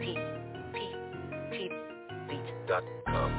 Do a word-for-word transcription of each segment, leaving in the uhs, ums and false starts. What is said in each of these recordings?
P P P beats dot com.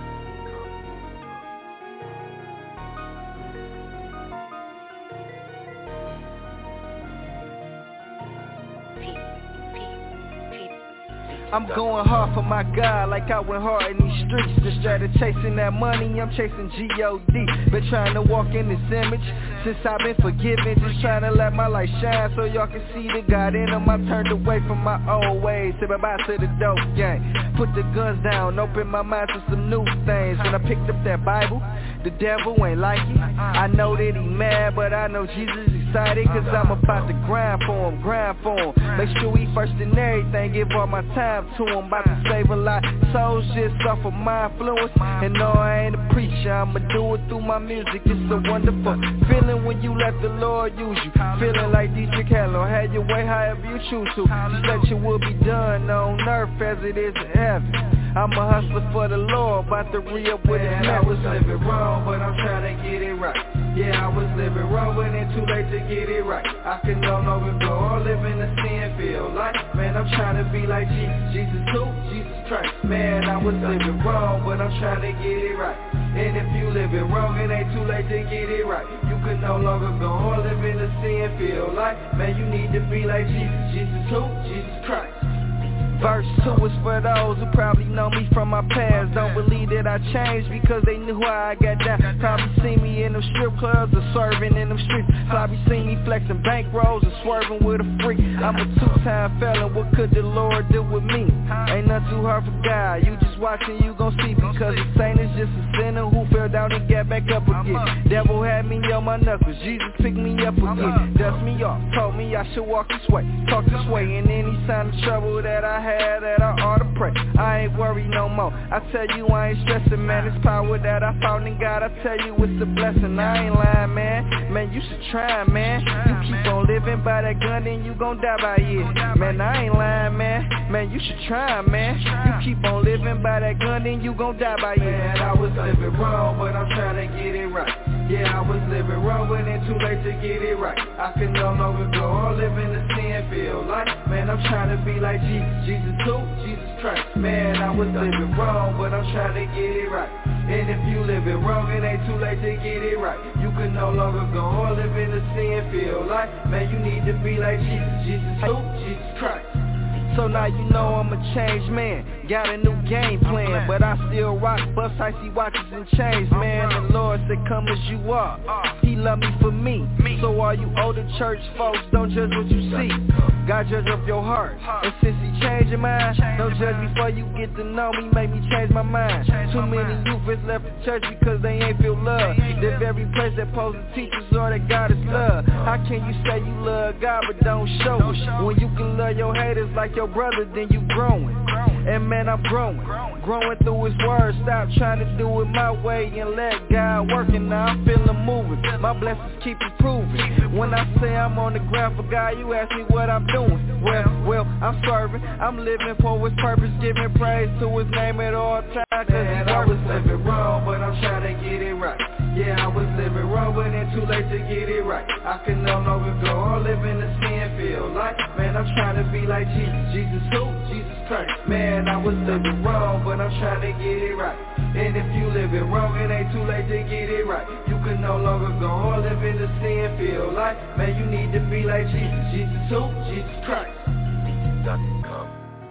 I'm going hard for my God like I went hard in these streets. Instead of chasing that money, I'm chasing G O D. Been trying to walk in this image since I've been forgiven. Just trying to let my light shine so y'all can see the God in them. I turned away from my old ways, said bye-bye to the dope gang. Put the guns down, open my mind to some new things. When I picked up that Bible, the devil ain't like it. I know that he mad, but I know Jesus excited. Cause I'm about to grind for him, grind for him. Make sure he first in everything, give all my time to him. About to save a lot souls just off of my influence. And no, I ain't a preacher, I'ma do it through my music. It's a wonderful feeling when you let the Lord use you. Feeling like Dietrich Haller, have your way however you choose to. Just let your will be done on earth as it is in heaven. I'm a hustler for the Lord, about to re-up with his man. I was living wrong, but I'm trying to get it right. Yeah, I was living wrong, but it's too late to get it right. I can no longer go on living the sin field like, man, I'm trying to be like Jesus. Jesus who? Jesus Christ. Man, I was living wrong, but I'm trying to get it right. And if you living wrong, it ain't too late to get it right. You can no longer go on living the sin field like, man, you need to be like Jesus. Jesus who? Jesus Christ. Verse two is for those who probably know me from my past. Don't believe that I changed because they knew how I got down. Probably see me in them strip clubs or serving in them streets. Probably see me flexing bankrolls or swerving with a freak. I'm a two-time felon, what could the Lord do with me? Ain't nothing too hard for God, you just watching, you gon' see. Because a saint is just a sinner who fell down and got back up again. Devil had me on my knuckles, Jesus picked me up again. Dust me off, told me I should walk this way, talk this way. And any sign of trouble that I had, that I ought to pray, I ain't worried no more. I tell you I ain't stressing, man. It's power that I found in God. I tell you it's a blessing. I ain't lying, man. Man, you should try, man. You keep on living by that gun, then you gon' die by it. Man, I ain't lying, man. Man, you should try, man. You keep on living by that gun, then you gon' die by it. Man, I was living wrong, but I'm trying to get it right. Yeah, I was living wrong, but it's too late to get it right. I can no longer go on living the sin field like, man, I'm trying to be like Jesus. Jesus who? Jesus Christ. Man, I was living wrong, but I'm trying to get it right. And if you living wrong, it ain't too late to get it right. You can no longer go on living the sin field like, man, you need to be like Jesus. Jesus who? Jesus Christ. So now you know I'm a changed man. Got a new game plan, but I still rock bust icy watches and chains, man. The Lord said come as you are, he love me for me. So all you older church folks, don't judge what you see. God judge of your heart. And since he changed your mind, don't judge before you get to know me, make me change my mind. Too many youth has left the church because they ain't feel love. The very place that supposed to teach us all that God is love. How can you say you love God but don't show it? When you can love your haters like your brother, then you growing. And man, I'm growing, growing through his word. Stop trying to do it my way and let God work. And now I'm feeling moving, my blessings keep improving. When I say I'm on the ground for God, you ask me what I'm doing. Well, well, I'm serving, I'm living for his purpose, giving praise to his name at all times. Cause man, I was living wrong, but I'm trying to get it right. Yeah, I was living wrong, but it's too late to get it right. I can no longer go on living the sin field like, man, I'm trying to be like Jesus. Jesus who? Jesus Christ. Man, I was living wrong, but I'm trying to get it right. And if you living wrong, it ain't too late to get it right. You can no longer go on living the sin field like, man, you need to be like Jesus. Jesus who? Jesus Christ. Dot com.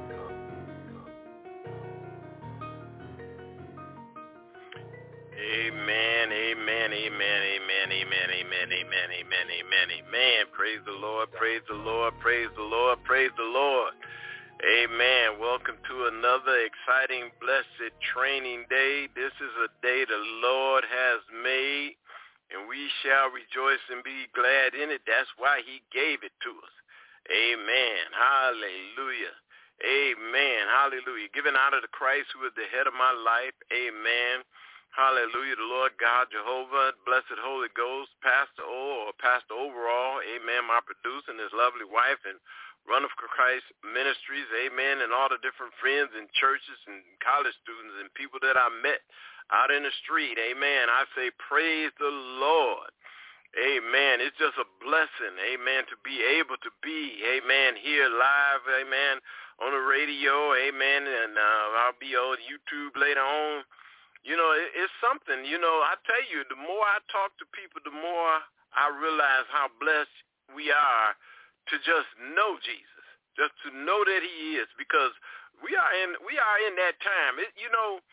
Amen, amen, amen, amen, amen, amen, amen, amen, amen, amen. Praise the Lord, praise the Lord, praise the Lord, praise the Lord. Amen. Welcome to another exciting, blessed training day. This is a day the Lord has made, and we shall rejoice and be glad in it. That's why he gave it to us. Amen. Hallelujah. Amen. Hallelujah. Giving honor to Christ, who is the head of my life. Amen. Hallelujah. The Lord God, Jehovah, blessed Holy Ghost, Pastor O, or Pastor Overall. Amen. My producer and his lovely wife, and Run of Christ Ministries, amen, and all the different friends and churches and college students and people that I met out in the street, amen. I say praise the Lord, amen. It's just a blessing, amen, to be able to be, amen, here live, amen, on the radio, amen, and uh, I'll be on YouTube later on. You know, it, it's something, you know, I tell you, the more I talk to people, the more I realize how blessed we are to just know Jesus, just to know that he is, because we are in we are in that time. It, you know,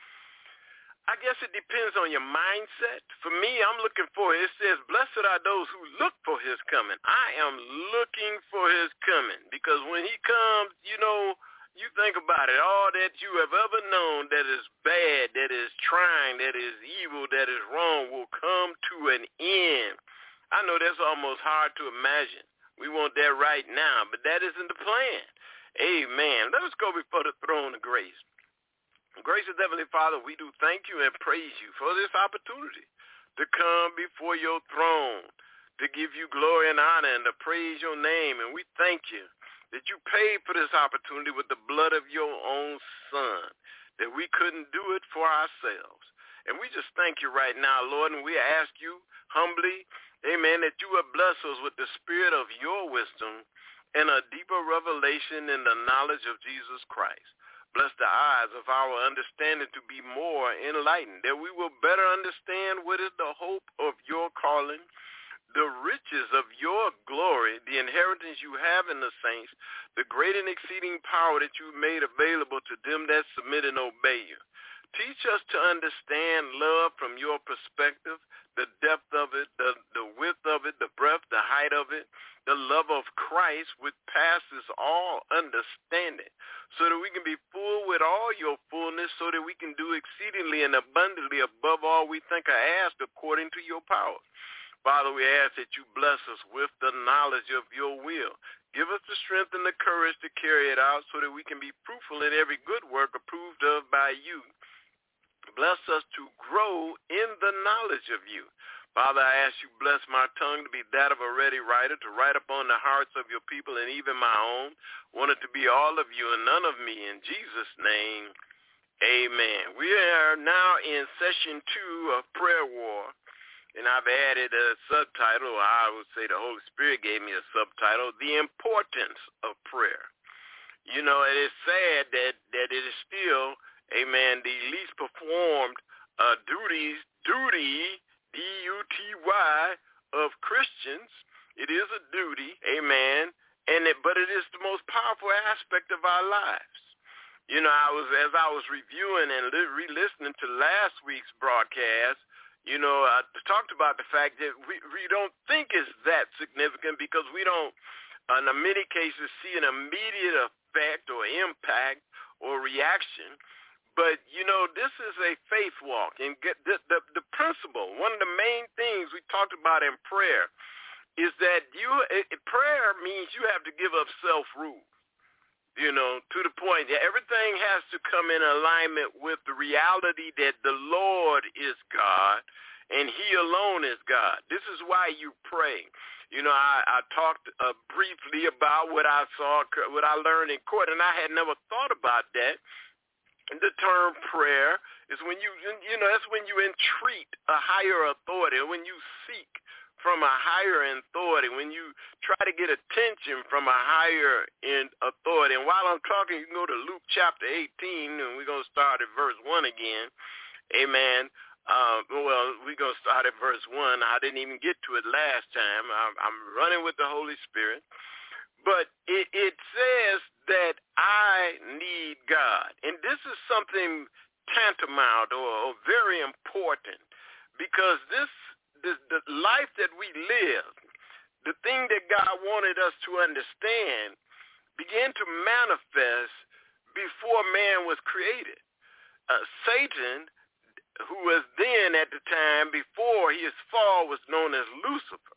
I guess it depends on your mindset. For me, I'm looking for, it says, blessed are those who look for his coming. I am looking for his coming, because when he comes, you know, you think about it, all that you have ever known that is bad, that is trying, that is evil, that is wrong will come to an end. I know that's almost hard to imagine. We want that right now, but that isn't the plan. Amen. Let us go before the throne of grace. Gracious Heavenly Father, we do thank you and praise you for this opportunity to come before your throne, to give you glory and honor and to praise your name. And we thank you that you paid for this opportunity with the blood of your own son, that we couldn't do it for ourselves. And we just thank you right now, Lord, and we ask you humbly, amen, that you will bless us with the spirit of your wisdom and a deeper revelation in the knowledge of Jesus Christ. Bless the eyes of our understanding to be more enlightened, that we will better understand what is the hope of your calling, the riches of your glory, the inheritance you have in the saints, the great and exceeding power that you made available to them that submit and obey you. Teach us to understand love from your perspective, the depth of it, the, the width of it, the breadth, the height of it, the love of Christ which passes all understanding, so that we can be full with all your fullness, so that we can do exceedingly and abundantly above all we think or ask according to your power. Father, we ask that you bless us with the knowledge of your will. Give us the strength and the courage to carry it out, so that we can be fruitful in every good work approved of by you. Bless us to grow in the knowledge of you. Father, I ask you bless my tongue to be that of a ready writer, to write upon the hearts of your people and even my own. Want it to be all of you and none of me. In Jesus' name, amen. We are now in session two of Prayer War, and I've added a subtitle, or I would say the Holy Spirit gave me a subtitle, The Importance of Prayer. You know, it is sad that, that it is still, amen, the least performed uh, duties, duty, D U T Y, of Christians. It is a duty, amen, and it, but it is the most powerful aspect of our lives. You know, I was as I was reviewing and li- re-listening to last week's broadcast, you know, I talked about the fact that we, we don't think it's that significant because we don't, in many cases, see an immediate effect or impact or reaction. But, you know, this is a faith walk. And get the, the, the principle, one of the main things we talked about in prayer is that you it, prayer means you have to give up self-rule, you know, to the point that everything has to come in alignment with the reality that the Lord is God and he alone is God. This is why you pray. You know, I, I talked uh, briefly about what I saw, what I learned in court, and I had never thought about that. The term prayer is when you, you know, that's when you entreat a higher authority, when you seek from a higher authority, when you try to get attention from a higher in authority. And while I'm talking, you can go to Luke chapter eighteen, and we're going to start at verse one again. Amen. Uh, well, we're going to start at verse one. I didn't even get to it last time. I'm, I'm running with the Holy Spirit. But it, it says that I need God. And this is something tantamount or, or very important, because this, this the life that we live, the thing that God wanted us to understand, began to manifest before man was created. Uh, Satan, who was then at the time before his fall was known as Lucifer,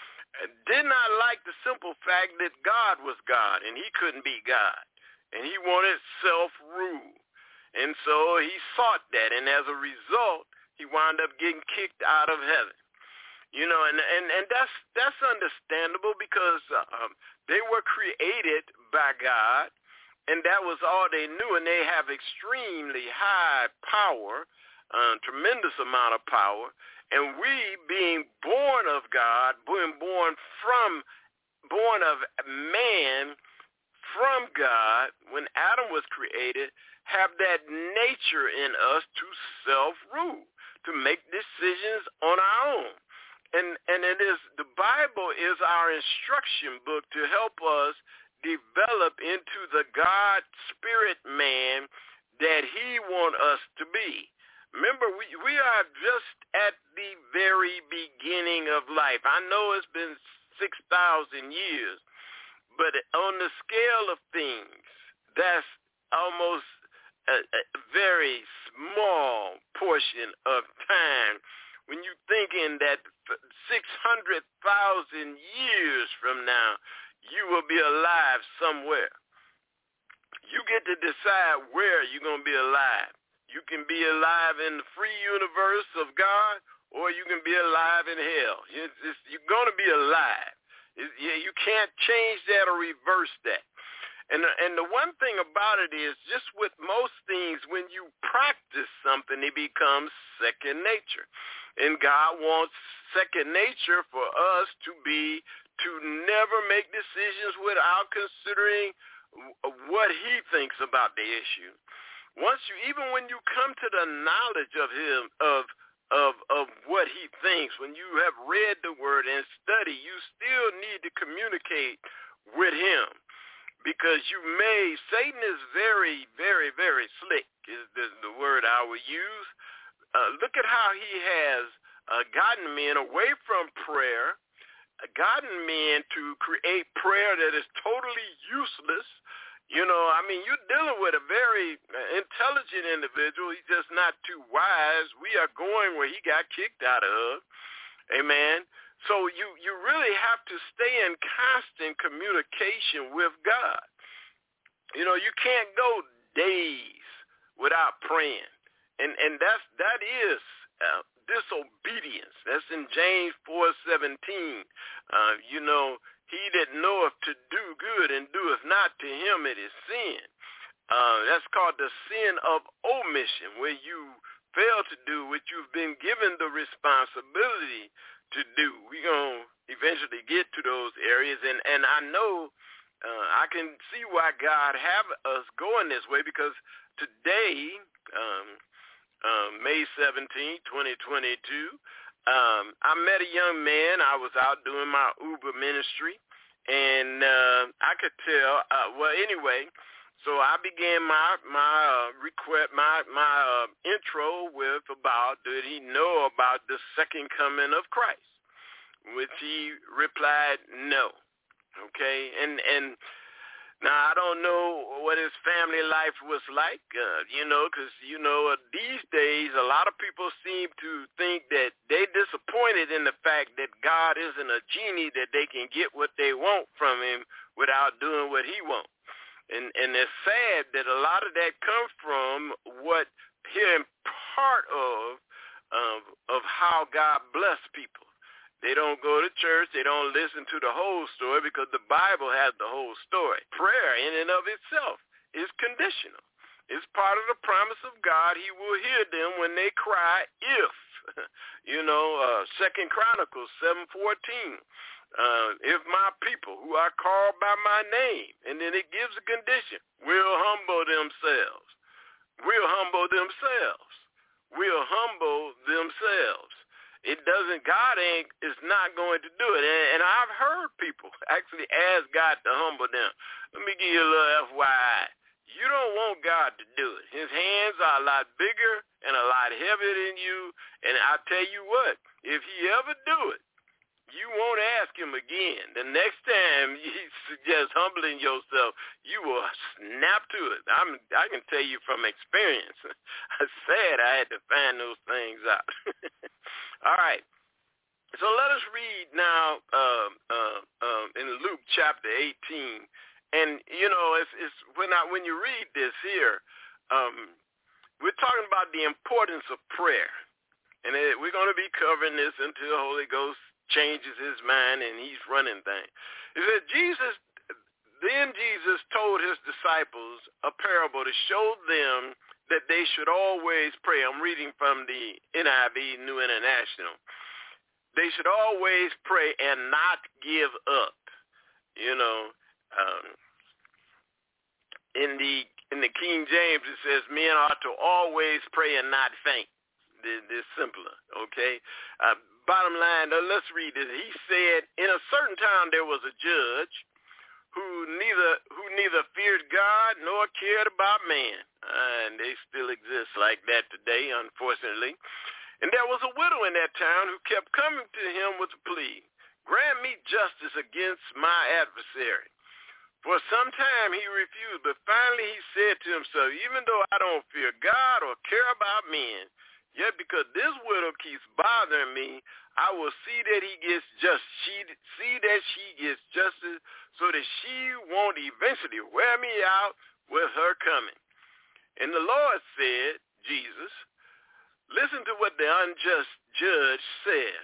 did not like the simple fact that God was God and he couldn't be God. And he wanted self-rule. And so he sought that. And as a result, he wound up getting kicked out of heaven. You know, and, and, and that's that's understandable because um, they were created by God, and that was all they knew. And they have extremely high power, uh, tremendous amount of power. And we, being born of God, being born from, born of man, from God when Adam was created have that nature in us to self-rule, to make decisions on our own. And and it is the Bible is our instruction book to help us develop into the God spirit man that he wants us to be. Remember, we, we are just at the very beginning of life. I know it's been six thousand years, but on the scale of things, that's almost a, a very small portion of time when you're thinking that six hundred thousand years from now, you will be alive somewhere. You get to decide where you're going to be alive. You can be alive in the free universe of God, or you can be alive in hell. It's, it's, you're going to be alive. It, yeah, you can't change that or reverse that. And the, and the one thing about it is, just with most things, when you practice something, it becomes second nature. And God wants second nature for us to be, to never make decisions without considering what he thinks about the issue. Once you, even when you come to the knowledge of him, of of of what he thinks, when you have read the word and study, you still need to communicate with him, because you may, Satan is very, very, very slick, is the, the word I would use. Uh, look at how he has uh, gotten men away from prayer, uh, gotten men to create prayer that is totally useless. You know, I mean, you're dealing with a very intelligent individual. He's just not too wise. We are going where he got kicked out of. Amen. So you, you really have to stay in constant communication with God. You know, you can't go days without praying. And and that's that is uh, disobedience. That's in James four seventeen. Uh, you know, he that knoweth to do good and doeth not, to him it is sin. Uh, that's called the sin of omission, where you fail to do what you've been given the responsibility to do. We're going to eventually get to those areas, and, and I know uh, I can see why God have us going this way, because today, um, uh, May seventeenth, twenty twenty-two, um, I met a young man. I was out doing my Uber ministry, and uh, I could tell, uh, well, anyway, so I began my my uh, request, my my uh, intro with about, did he know about the second coming of Christ? Which he replied, no. Okay, and and now I don't know what his family life was like, uh, you know, because you know uh, these days a lot of people seem to think that they disappointed in the fact that God isn't a genie that they can get what they want from him without doing what he wants. And and it's sad that a lot of that comes from what hearing part of um, of how God bless people. They don't go to church. They don't listen to the whole story, because the Bible has the whole story. Prayer in and of itself is conditional. It's part of the promise of God. He will hear them when they cry if. You know, uh, Second Chronicles seven fourteen. Uh, if my people who are called by my name, and then it gives a condition, will humble themselves. Will humble themselves. Will humble themselves. It doesn't, God ain't, is not going to do it. And, and I've heard people actually ask God to humble them. Let me give you a little F Y I. You don't want God to do it. His hands are a lot bigger and a lot heavier than you. And I'll tell you what, if he ever do it, you won't ask him again. The next time he suggests humbling yourself, you will snap to it. I'm, I can tell you from experience. I said I had to find those things out. All right. So let us read now uh, uh, uh, in Luke chapter eighteen. And, you know, it's, it's when, I, when you read this here, um, we're talking about the importance of prayer. And it, we're going to be covering this until the Holy Ghost changes his mind and he's running things. It said Jesus, then Jesus told his disciples a parable to show them that they should always pray. I'm reading from the N I V, New International. They should always pray and not give up. You know, um, in the in the King James, it says men ought to always pray and not faint. This, this simpler, okay? Uh, bottom line, uh, let's read this. He said, in a certain town there was a judge who neither who neither feared God nor cared about man. Uh, and they still exist like that today, unfortunately. And there was a widow in that town who kept coming to him with a plea, grant me justice against my adversary. For some time he refused, but finally he said to himself, even though I don't fear God or care about men, yet because this widow keeps bothering me, I will see that he gets just she see that she gets justice so that she won't eventually wear me out with her coming. And the Lord said, Jesus, listen to what the unjust judge says.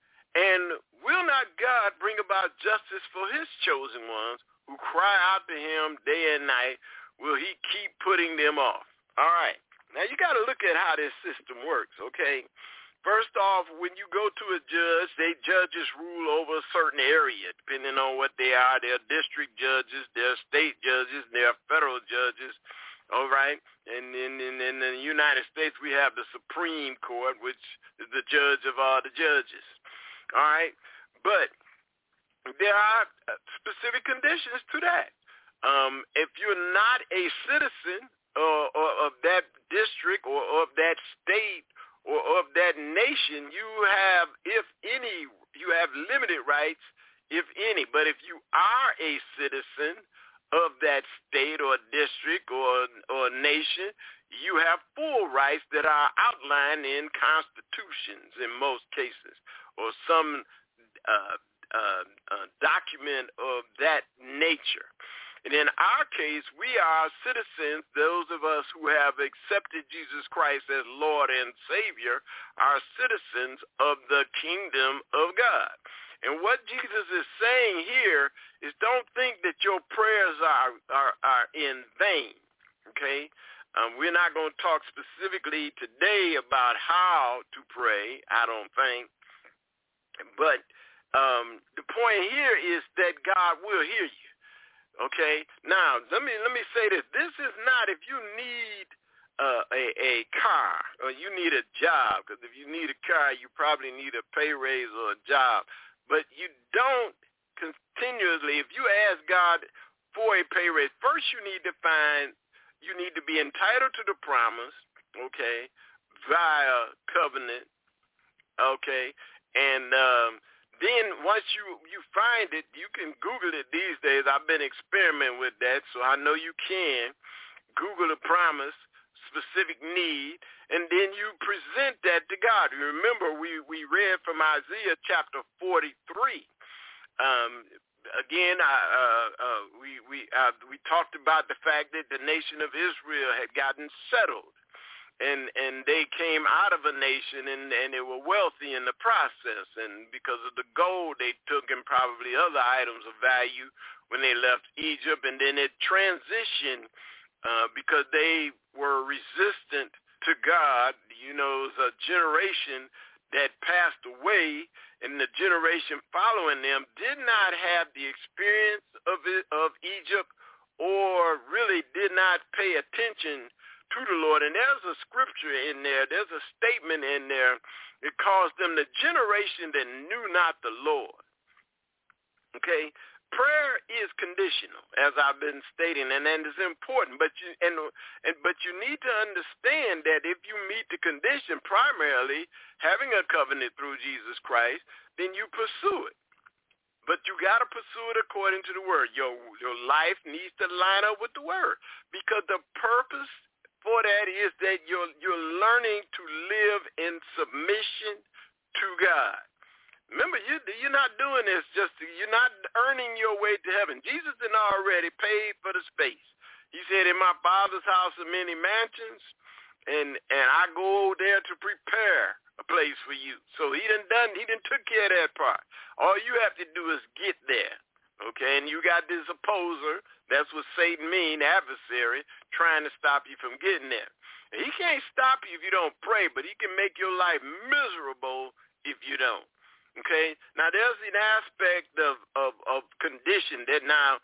And will not God bring about justice for his chosen ones who cry out to him day and night? Will he keep putting them off? All right. Now, you got to look at how this system works, okay? First off, when you go to a judge, they judges rule over a certain area, depending on what they are. They're district judges, they're state judges, they're federal judges. All right, and in, in, in the United States, we have the Supreme Court, which is the judge of all the judges. All right, but there are specific conditions to that. Um, if you're not a citizen uh, or of that district or of that state or of that nation, you have, if any, you have limited rights, if any. But if you are a citizen of that state or district or or nation, you have full rights that are outlined in constitutions in most cases, or some uh, uh, uh, document of that nature. And in our case, we are citizens, those of us who have accepted Jesus Christ as Lord and Savior, are citizens of the kingdom of God. And what Jesus is saying here is don't think that your prayers are are, are in vain, okay? Um, we're not going to talk specifically today about how to pray, I don't think. But um, the point here is that God will hear you, okay? Now, let me let me say this. This is not if you need uh, a, a car or you need a job, because if you need a car, you probably need a pay raise or a job. But you don't continuously, if you ask God for a pay raise, first you need to find, you need to be entitled to the promise, okay, via covenant, okay, and um, then once you, you find it, you can Google it these days. I've been experimenting with that, so I know you can. Google the promise, specific need, and then you present that to God. You remember we, we read from Isaiah chapter forty-three. Um, again, I, uh, uh, we we uh, we talked about the fact that the nation of Israel had gotten settled, and and they came out of a nation and, and they were wealthy in the process, and because of the gold they took and probably other items of value when they left Egypt, and then it transitioned uh, because they were resistant to God. You know, it was a generation that passed away, and the generation following them did not have the experience of it, of Egypt, or really did not pay attention to the Lord. And there's a scripture in there, there's a statement in there, it calls them the generation that knew not the Lord. Okay? Prayer is conditional, as I've been stating, and, and it's important. But you and, and but you need to understand that if you meet the condition, primarily having a covenant through Jesus Christ, then you pursue it. But you got to pursue it according to the Word. Your your life needs to line up with the Word, because the purpose for that is that you're you're learning to live in submission to God. Remember, you, you're not doing this just to, you're not earning your way to heaven. Jesus had already paid for the space. He said, in my Father's house are many mansions, and and I go there to prepare a place for you. So he done done, he done took care of that part. All you have to do is get there, okay? And you got this opposer, that's what Satan mean, adversary, trying to stop you from getting there. And he can't stop you if you don't pray, but he can make your life miserable if you don't. Okay, now there's an aspect of, of, of condition that now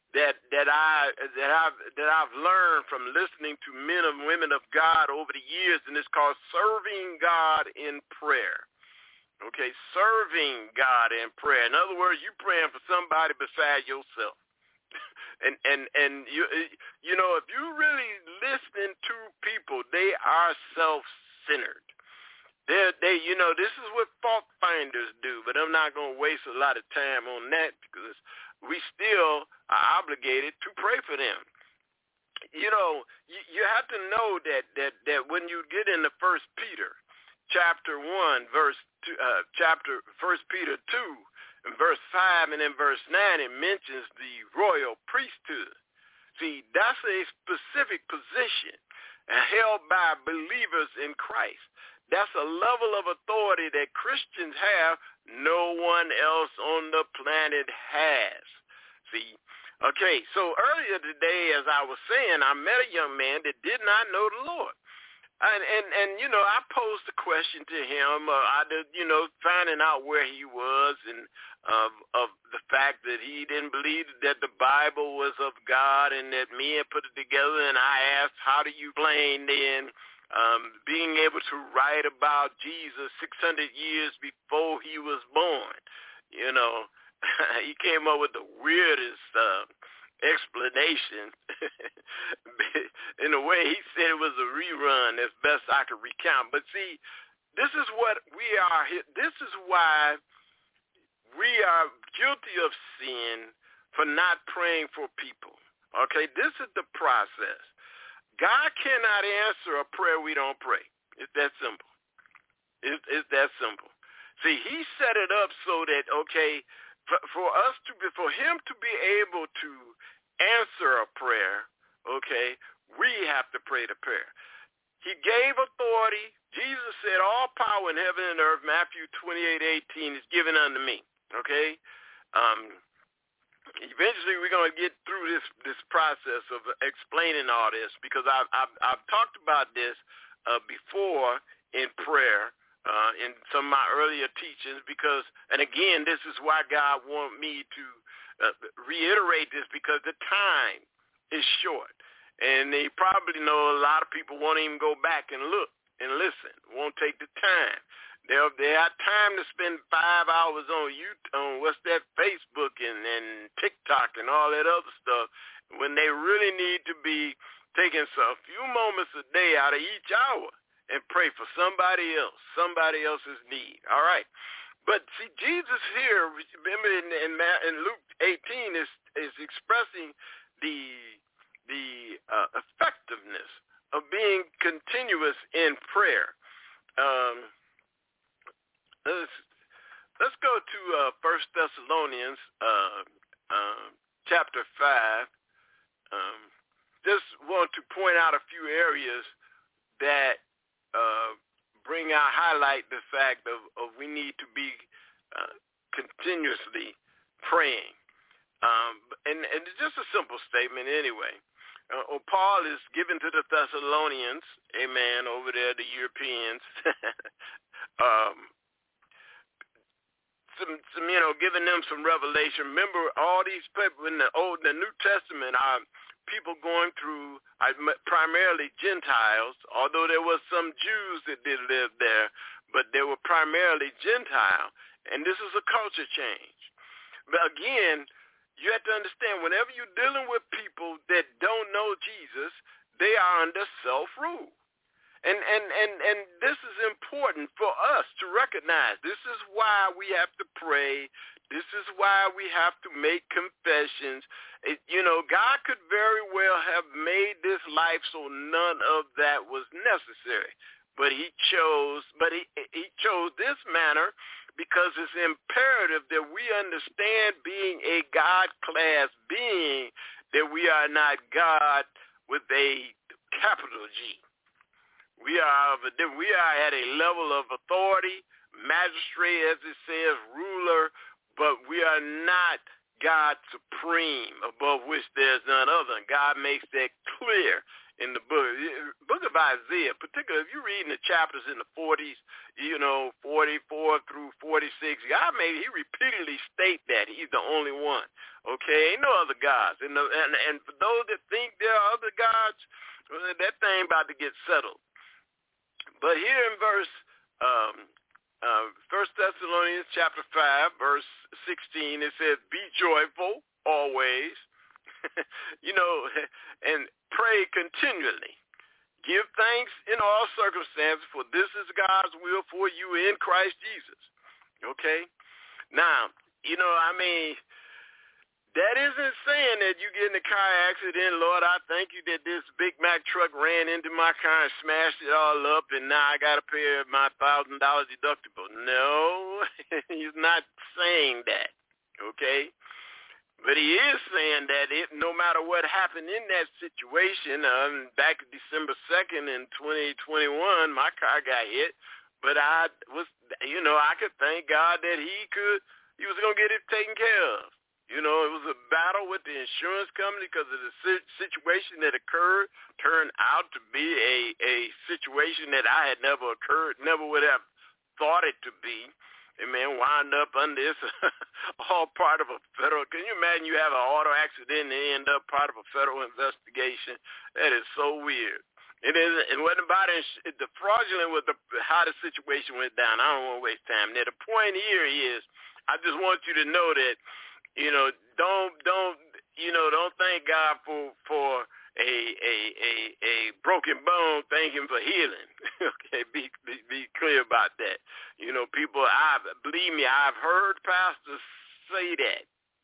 that that I that I've that I've learned from listening to men and women of God over the years, and it's called serving God in prayer. Okay, serving God in prayer. In other words, you praying for somebody beside yourself. and and and you you know, if you really listen to people, they are self-centered. They they you know, this is what fault finders do, but I'm not going to waste a lot of time on that because we still are obligated to pray for them. You know, you, you have to know that, that, that when you get into First Peter, chapter one, verse two, uh, chapter First Peter two, and verse five, and then verse nine, it mentions the royal priesthood. See, that's a specific position held by believers in Christ. That's a level of authority that Christians have no one else on the planet has. See, okay, so earlier today, as I was saying, I met a young man that did not know the Lord. And, and, and you know, I posed a question to him, uh, I did, you know, finding out where he was and of, of the fact that he didn't believe that the Bible was of God and that men put it together. And I asked, how do you explain then Um, being able to write about Jesus six hundred years before he was born? You know, he came up with the weirdest uh, explanation. In a way, he said it was a rerun as best I could recount. But see, this is what we are here. This is why we are guilty of sin for not praying for people. Okay, this is the process. God cannot answer a prayer we don't pray. It's that simple. It's, it's that simple. See, he set it up so that, okay, for, for us to be, for him to be able to answer a prayer, okay, we have to pray the prayer. He gave authority. Jesus said, all power in heaven and earth, Matthew twenty-eight eighteen, is given unto me, okay? Um, Eventually, we're going to get through this this process of explaining all this because I've, I've, I've talked about this uh, before in prayer uh, in some of my earlier teachings because, and again, this is why God wanted me to uh, reiterate this because the time is short. And you probably know a lot of people won't even go back and look and listen, won't take the time. They'll, they have time to spend five hours on YouTube, on what's that, Facebook and, and TikTok and all that other stuff when they really need to be taking a few moments a day out of each hour and pray for somebody else, somebody else's need. All right. But see, Jesus here, remember in, in, in Luke eighteen, is, is expressing the, the uh, effectiveness of being continuous in prayer. Um Let's, let's go to uh, First Thessalonians uh, uh, chapter five. Um, just want to point out a few areas that uh, bring out, highlight the fact of, of we need to be uh, continuously praying. Um, and, and it's just a simple statement anyway. Uh, Paul is given to the Thessalonians, amen, over there, the Europeans, um, Some, some, you know, giving them some revelation. Remember, all these people in the Old, the New Testament are people going through, uh, primarily Gentiles, although there was some Jews that did live there, but they were primarily Gentile, and this is a culture change. But again, you have to understand, whenever you're dealing with people that don't know Jesus, they are under self-rule. And, and and and this is important for us to recognize. This is why we have to pray. This is why we have to make confessions. It, you know, God could very well have made this life so none of that was necessary. But he chose, but he, he chose this manner because it's imperative that we understand, being a God-class being, that we are not God with a capital G. We are we are at a level of authority, magistrate, as it says, ruler, but we are not God supreme, above which there's none other. And God makes that clear in the book, book of Isaiah, particularly if you read in the chapters in the forties, you know, forty-four through forty-six, God made, he repeatedly state that he's the only one, okay? Ain't no other gods. And, the, and, and for those that think there are other gods, well, that thing about to get settled. But here in verse, um, uh, First Thessalonians chapter five, verse sixteen, it says, be joyful always, you know, and pray continually. Give thanks in all circumstances, for this is God's will for you in Christ Jesus. Okay? Now, you know, I mean, that isn't saying that you get in a car accident, Lord, I thank you that this Big Mac truck ran into my car and smashed it all up, and now I got to pay my one thousand dollars deductible. No, he's not saying that, okay? But he is saying that it, no matter what happened in that situation, um, back December second in twenty twenty-one, my car got hit, but I was, you know, I could thank God that he could, he was going to get it taken care of. You know, it was a battle with the insurance company because of the situation that occurred turned out to be a, a situation that I had never occurred, never would have thought it to be. And, man, wind up under this, all part of a federal. Can you imagine you have an auto accident and they end up part of a federal investigation? That is so weird. It is. It wasn't about it. The fraudulent with the, how the situation went down. I don't want to waste time. Now, the point here is, I just want you to know that, you know, don't don't you know, don't thank God for for a a a, a broken bone. Thank him for healing. Okay, be, be be clear about that. You know, people, I believe me, I've heard pastors say that.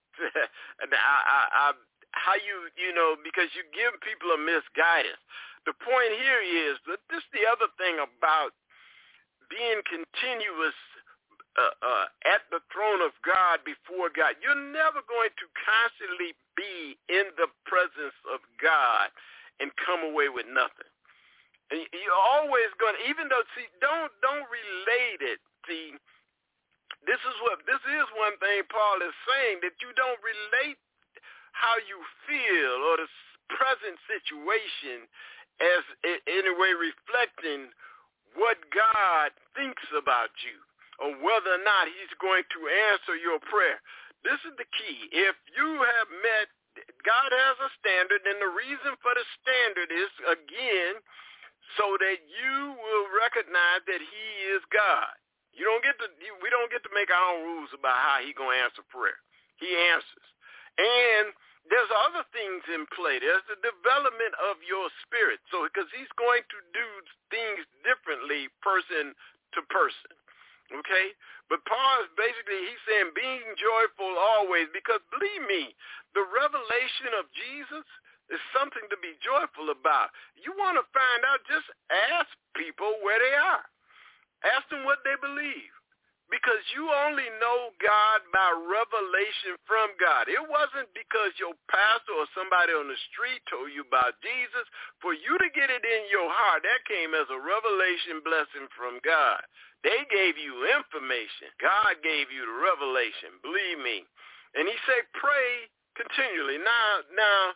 And I, I, I, how you, you know, because you give people a misguidance. The point here is that this is the other thing about being continuous uh, uh, at the throne of God before God. You're never going to constantly be in the presence of God and come away with nothing. And you're always going to, even though, see, don't don't relate it. See, this is what this is one thing Paul is saying, that you don't relate how you feel or the present situation as in a way reflecting what God thinks about you or whether or not he's going to answer your prayer. This is the key. If you have met, God has a standard, and the reason for the standard is, again, so that you will recognize that he is God. You don't get to, we don't get to make our own rules about how he's going to answer prayer. He answers. And there's other things in play. There's the development of your spirit. So, because he's going to do things differently person to person. Okay? But Paul is basically, he's saying being joyful always, because believe me, the revelation of Jesus is something to be joyful about. You want to find out, just ask people where they are. Ask them what they believe. Because you only know God by revelation from God. It wasn't because your pastor or somebody on the street told you about Jesus. For you to get it in your heart, that came as a revelation blessing from God. They gave you information. God gave you the revelation. Believe me. And he said, pray continually. Now, now,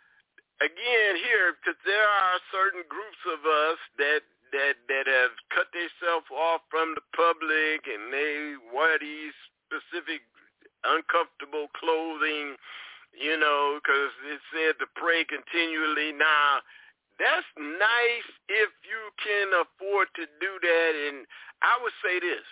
again here, because there are certain groups of us that that that have cut themselves off from the public, and they wear these specific uncomfortable clothing, you know, because it said to pray continually. Now, that's nice if you can afford to do that, and I would say this.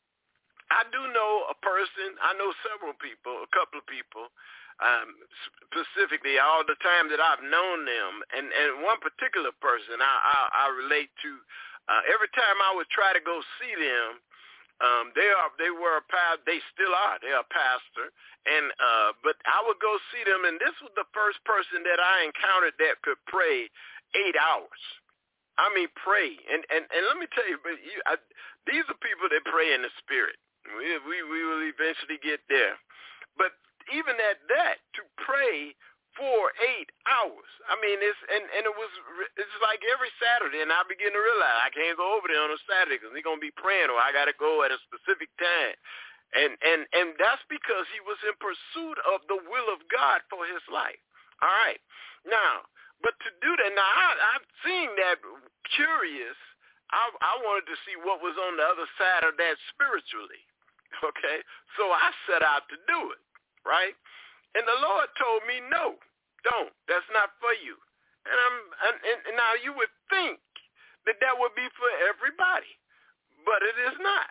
I do know a person, I know several people, a couple of people, Um, specifically all the time that I've known them, and, and one particular person I, I, I relate to, uh, every time I would try to go see them, um, they are they were a pastor, they still are, they're a pastor, and uh, but I would go see them, and this was the first person that I encountered that could pray eight hours. I mean, pray, and and, and let me tell you, but you, I, these are people that pray in the spirit. We we we will eventually get there, but even at that, to pray for eight hours. I mean, it's and, and it was it's like every Saturday, and I begin to realize I can't go over there on a Saturday because they're gonna be praying, or I gotta go at a specific time, and and and that's because he was in pursuit of the will of God for his life. All right, now But to do that, now I, I've seen that curious. I, I wanted to see what was on the other side of that spiritually, okay? So I set out to do it, right? And the Lord told me, no, don't. That's not for you. And, I'm, and, and now you would think that that would be for everybody, but it is not.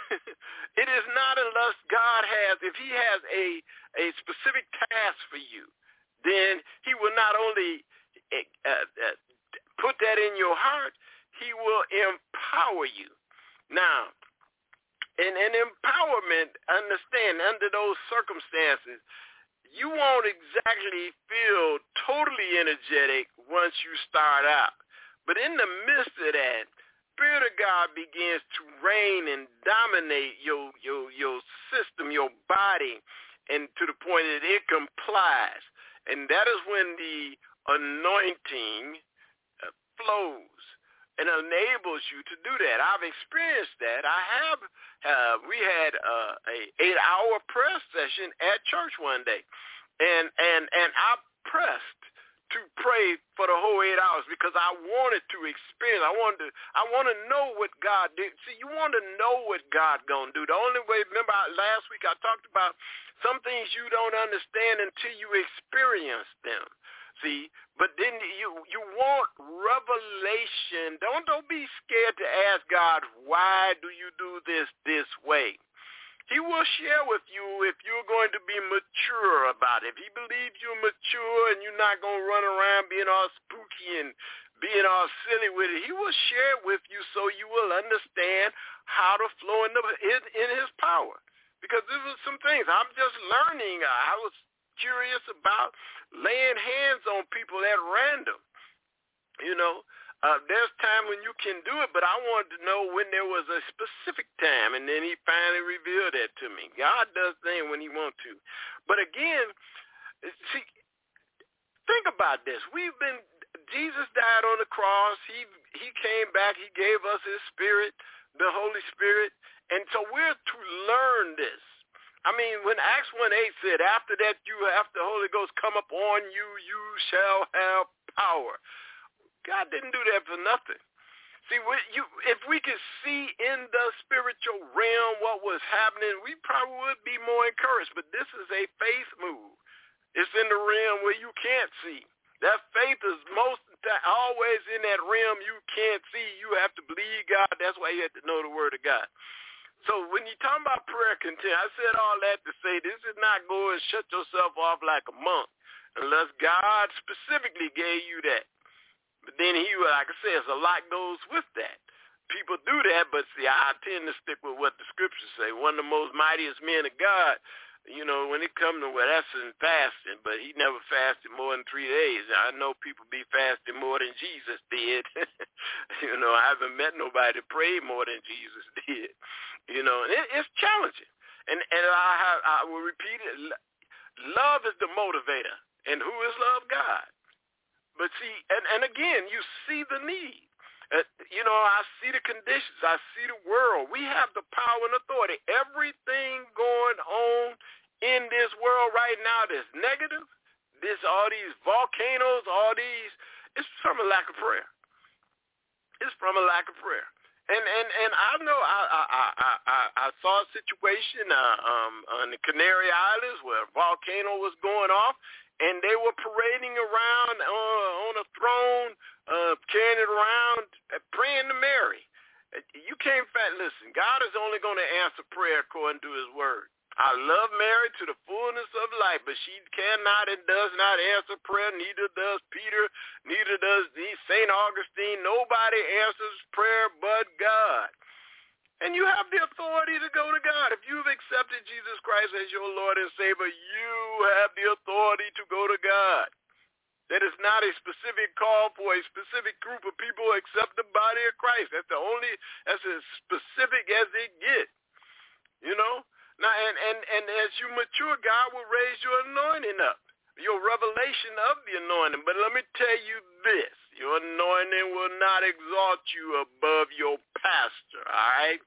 It is not unless God has, if he has a, a specific task for you, then he will not only uh, uh, put that in your heart, he will empower you. Now, in, in empowerment, understand, under those circumstances, you won't exactly feel totally energetic once you start out. But in the midst of that, Spirit of God begins to reign and dominate your, your, your system, your body, and to the point that it complies. And that is when the anointing uh, flows and enables you to do that. I've experienced that. I have. Uh, we had uh, a eight-hour prayer session at church one day, and and and I pressed to pray for the whole eight hours because I wanted to experience. I wanted to. I want to know what God did. See, you want to know what God gonna do. The only way. Remember, last week I talked about some things you don't understand until you experience them. See, but then you you want revelation. Don't don't be scared to ask God, why do you do this this way? He will share with you if you're going to be mature about it. If he believes you're mature and you're not going to run around being all spooky and being all silly with it, he will share it with you so you will understand how to flow in, the, in, in his power. Because this is some things I'm just learning. I was curious about laying hands on people at random. You know, uh, there's time when you can do it, but I wanted to know when there was a specific time, and then he finally revealed that to me. God does things when he wants to. But again, see, think about this. We've been, Jesus died on the cross. He he came back. He gave us his spirit, the Holy Spirit, and so we're to learn this. I mean, when Acts one eight said, after that, you, after the Holy Ghost come upon you, you shall have power. God didn't do that for nothing. See, we, you, if we could see in the spiritual realm what was happening, we probably would be more encouraged. But this is a faith move. It's in the realm where you can't see. That faith is most always in that realm you can't see. You have to believe God. That's why you have to know the word of God. So when you talk about prayer content, I said all that to say this is not go and shut yourself off like a monk unless God specifically gave you that. But then he, like I said, a lot goes with that. People do that, but see, I tend to stick with what the scriptures say. One of the most mightiest men of God, you know, when it comes to, well, that's in fasting, but he never fasted more than three days. I know people be fasting more than Jesus did. You know, I haven't met nobody that prayed more than Jesus did. You know, and it, it's challenging. And and I, have, I will repeat it. Love is the motivator. And who is love? God. But see, and, and again, you see the need. Uh, you know, I see the conditions. I see the world. We have the power and authority. Everything going on in this world right now that's negative, this all these volcanoes, all these, it's from a lack of prayer. It's from a lack of prayer. And and, and I know I I, I, I, I saw a situation uh, um, on the Canary Islands where a volcano was going off, and they were parading around uh, on a throne, uh, carrying it around, uh, praying to Mary. You can't find, listen, God is only going to answer prayer according to his word. I love Mary to the fullness of life, but she cannot and does not answer prayer. Neither does Peter. Neither does Saint Augustine. Nobody answers prayer but God. And you have the authority to go to God. If you've accepted Jesus Christ as your Lord and Savior, you have the authority to go to God. That is not a specific call for a specific group of people except the body of Christ. That's the only, that's as specific as it gets. You know? Now, and, and, and as you mature, God will raise your anointing up, your revelation of the anointing. But let me tell you this, your anointing will not exalt you above your pastor, all right?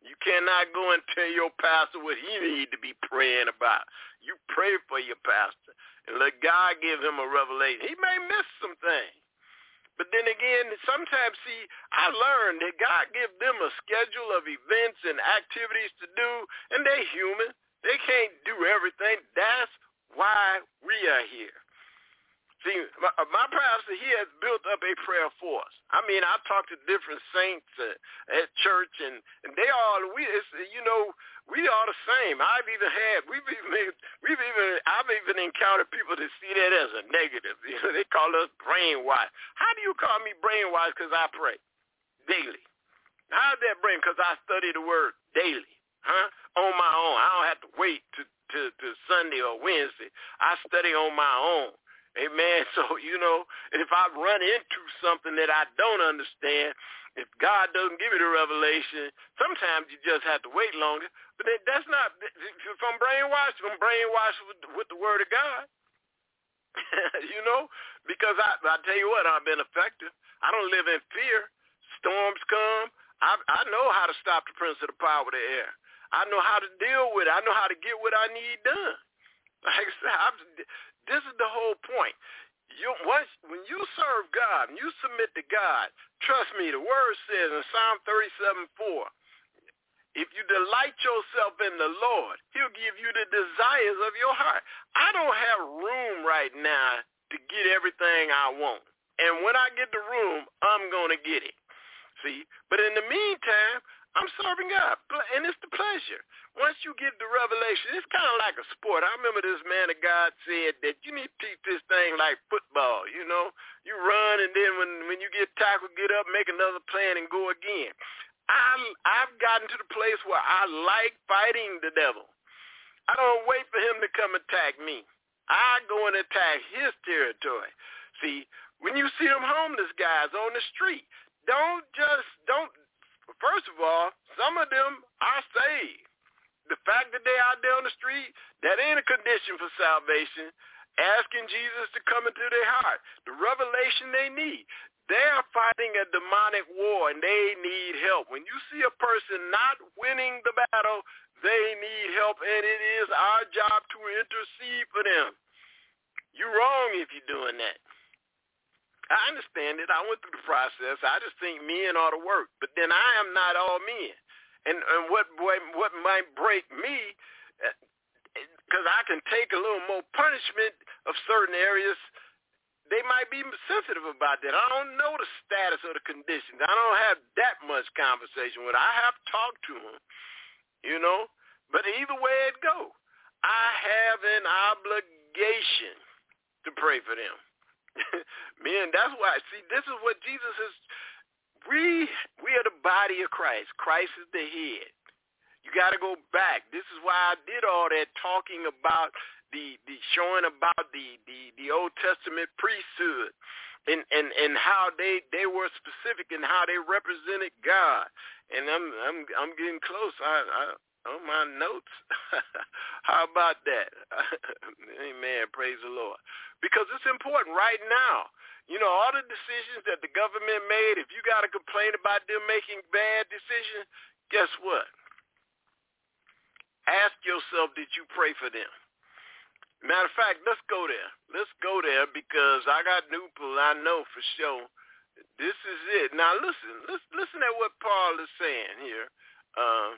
You cannot go and tell your pastor what he need to be praying about. You pray for your pastor and let God give him a revelation. He may miss some things. But then again, sometimes, see, I learned that God gives them a schedule of events and activities to do, and they're human. They can't do everything. That's why we are here. See, my, my pastor, he has built up a prayer force. I mean, I talk to different saints uh, at church, and, and they all, we, it's, you know, we are the same. I've even had, we've even, we've even, I've even encountered people that see that as a negative. You know, they call us brainwashed. How do you call me brainwashed? Because I pray daily. How's that brain? Because I study the word daily, huh? On my own. I don't have to wait to, to, to Sunday or Wednesday. I study on my own. Amen. So, you know, and if I run into something that I don't understand, if God doesn't give you the revelation, sometimes you just have to wait longer. But that's not, if I'm brainwashed, I'm brainwashed with, with the word of God. You know, because I, I tell you what, I've been effective. I don't live in fear. Storms come. I, I know how to stop the prince of the power of the air. I know how to deal with it. I know how to get what I need done. Like I said, I've, this is the whole point. You, once, when you serve God and you submit to God, trust me, the word says in Psalm thirty-seven four, if you delight yourself in the Lord, he'll give you the desires of your heart. I don't have room right now to get everything I want. And when I get the room, I'm going to get it. See? But in the meantime, I'm serving God, and it's the pleasure. Once you get the revelation, it's kind of like a sport. I remember this man of God said that you need to teach this thing like football, you know. You run, and then when, when you get tackled, get up, make another plan, and go again. I, I've gotten to the place where I like fighting the devil. I don't wait for him to come attack me. I go and attack his territory. See, when you see them homeless guys on the street, don't just, don't, first of all, some of them are saved. The fact that they're out there on the street, that ain't a condition for salvation. Asking Jesus to come into their heart. The revelation they need. They are fighting a demonic war, and they need help. When you see a person not winning the battle, they need help, and it is our job to intercede for them. You're wrong if you're doing that. I understand it. I went through the process. I just think men ought to work. But then I am not all men. And, and what what might break me, because I can take a little more punishment of certain areas, they might be sensitive about that. I don't know the status of the conditions. I don't have that much conversation with them. I have talked to them, you know. But either way it go, I have an obligation to pray for them. Man, that's why, see, this is what Jesus is, we we are the body of Christ. Christ is the head. You got to go back. This is why I did all that talking about the, the showing about the, the, the Old Testament priesthood and, and, and how they, they were specific and how they represented God. And I'm I'm I'm getting close. I, I on my notes. How about that? Amen. Praise the Lord. Because it's important right now. You know, all the decisions that the government made, if you got to complain about them making bad decisions, guess what? Ask yourself, did you pray for them? Matter of fact, let's go there. Let's go there because I got Newport. I know for sure this is it. Now, listen. Listen, listen at what Paul is saying here. Um,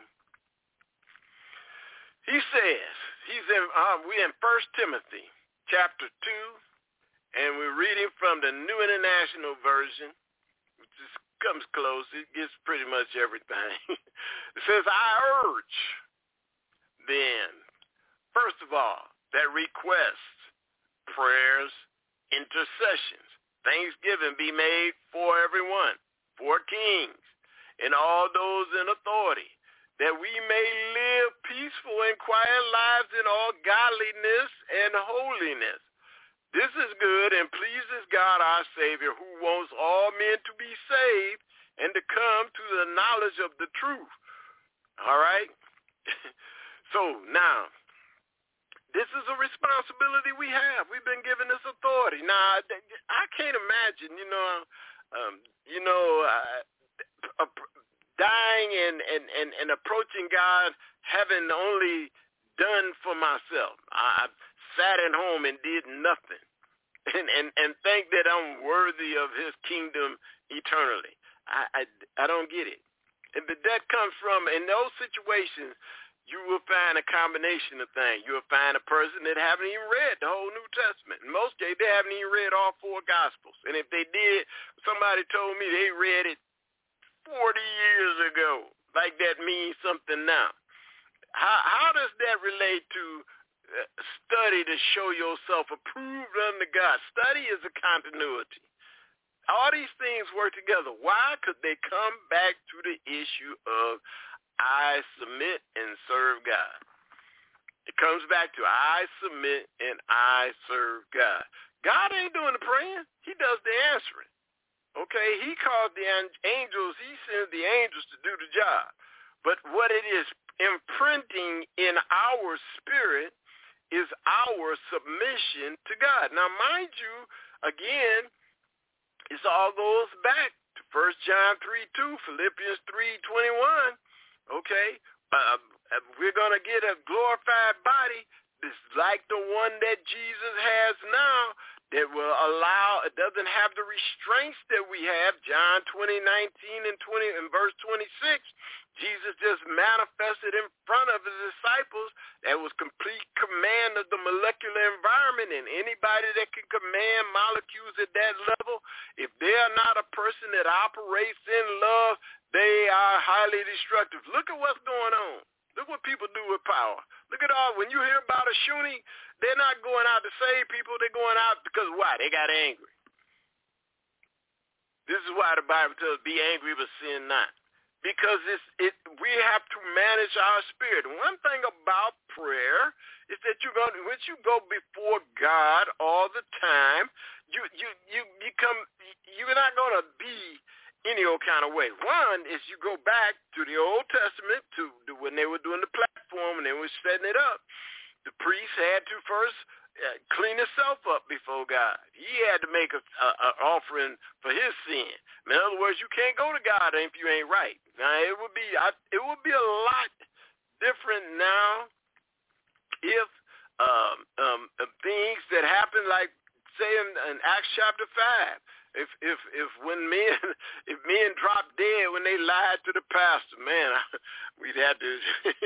he says, he's in, uh, we're in First Timothy chapter two, and we're reading from the New International Version, which is, comes close. It gets pretty much everything. It says, I urge, then, first of all, that requests, prayers, intercessions, thanksgiving be made for everyone, for kings, and all those in authority, that we may live peaceful and quiet lives in all godliness and holiness. This is good and pleases God our Savior, who wants all men to be saved and to come to the knowledge of the truth. All right? So now, this is a responsibility we have. We've been given this authority. Now, I can't imagine, you know, um, you know, uh, dying and, and, and, and approaching God, having only done for myself. I sat at home and did nothing, and, and, and think that I'm worthy of his kingdom eternally. I, I, I don't get it. And but that comes from, in those situations, you will find a combination of things. You'll find a person that haven't even read the whole New Testament. In most cases, they haven't even read all four Gospels. And if they did, somebody told me they read it forty years ago. Like that means something now. How, how does that relate to study to show yourself approved unto God? Study is a continuity. All these things work together. Why? Because they come back to the issue of I submit and serve God. It comes back to I submit and I serve God. God ain't doing the praying. He does the answering. Okay? He calls the angels. He sends the angels to do the job. But what it is imprinting in our spirit is our submission to God. Now, mind you, again, this all goes back to First John three two, Philippians three twenty-one. Okay, uh, we're going to get a glorified body that's like the one that Jesus has now, that will allow, it doesn't have the restraints that we have. John twenty, nineteen and twenty and verse twenty-six, Jesus just manifested in front of his disciples. That was complete command of the molecular environment, and anybody that can command molecules at that level, if they're not a person that operates in love, they are highly destructive. Look at what's going on. Look what people do with power. Look at all, when you hear about a shooting, they're not going out to save people. They're going out because why? They got angry. This is why the Bible tells us, be angry but sin not. Because it's, it, we have to manage our spirit. One thing about prayer is that you're going to, once you go before God all the time, you you you become, you're not going to be any old kind of way. One is you go back to the Old Testament, to, to when they were doing the platform and they were setting it up. The priest had to first uh, clean himself up before God. He had to make an offering for his sin. In other words, you can't go to God if you ain't right. Now it would be I, it would be a lot different now if um, um, things that happen, like say in, in Acts chapter five. If if if when men if men dropped dead when they lied to the pastor, man, we'd have to.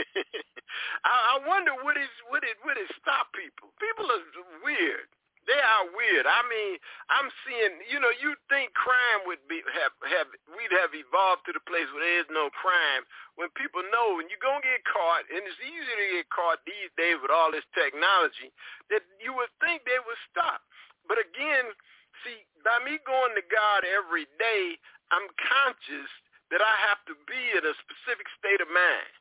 I, I wonder would it would it would it stop people? People are weird. They are weird. I mean, I'm seeing. You know, you think crime would be have have we'd have evolved to the place where there is no crime. When people know when you're gonna get caught, and it's easy to get caught these days with all this technology, that you would think they would stop. But again. See, by me going to God every day, I'm conscious that I have to be in a specific state of mind.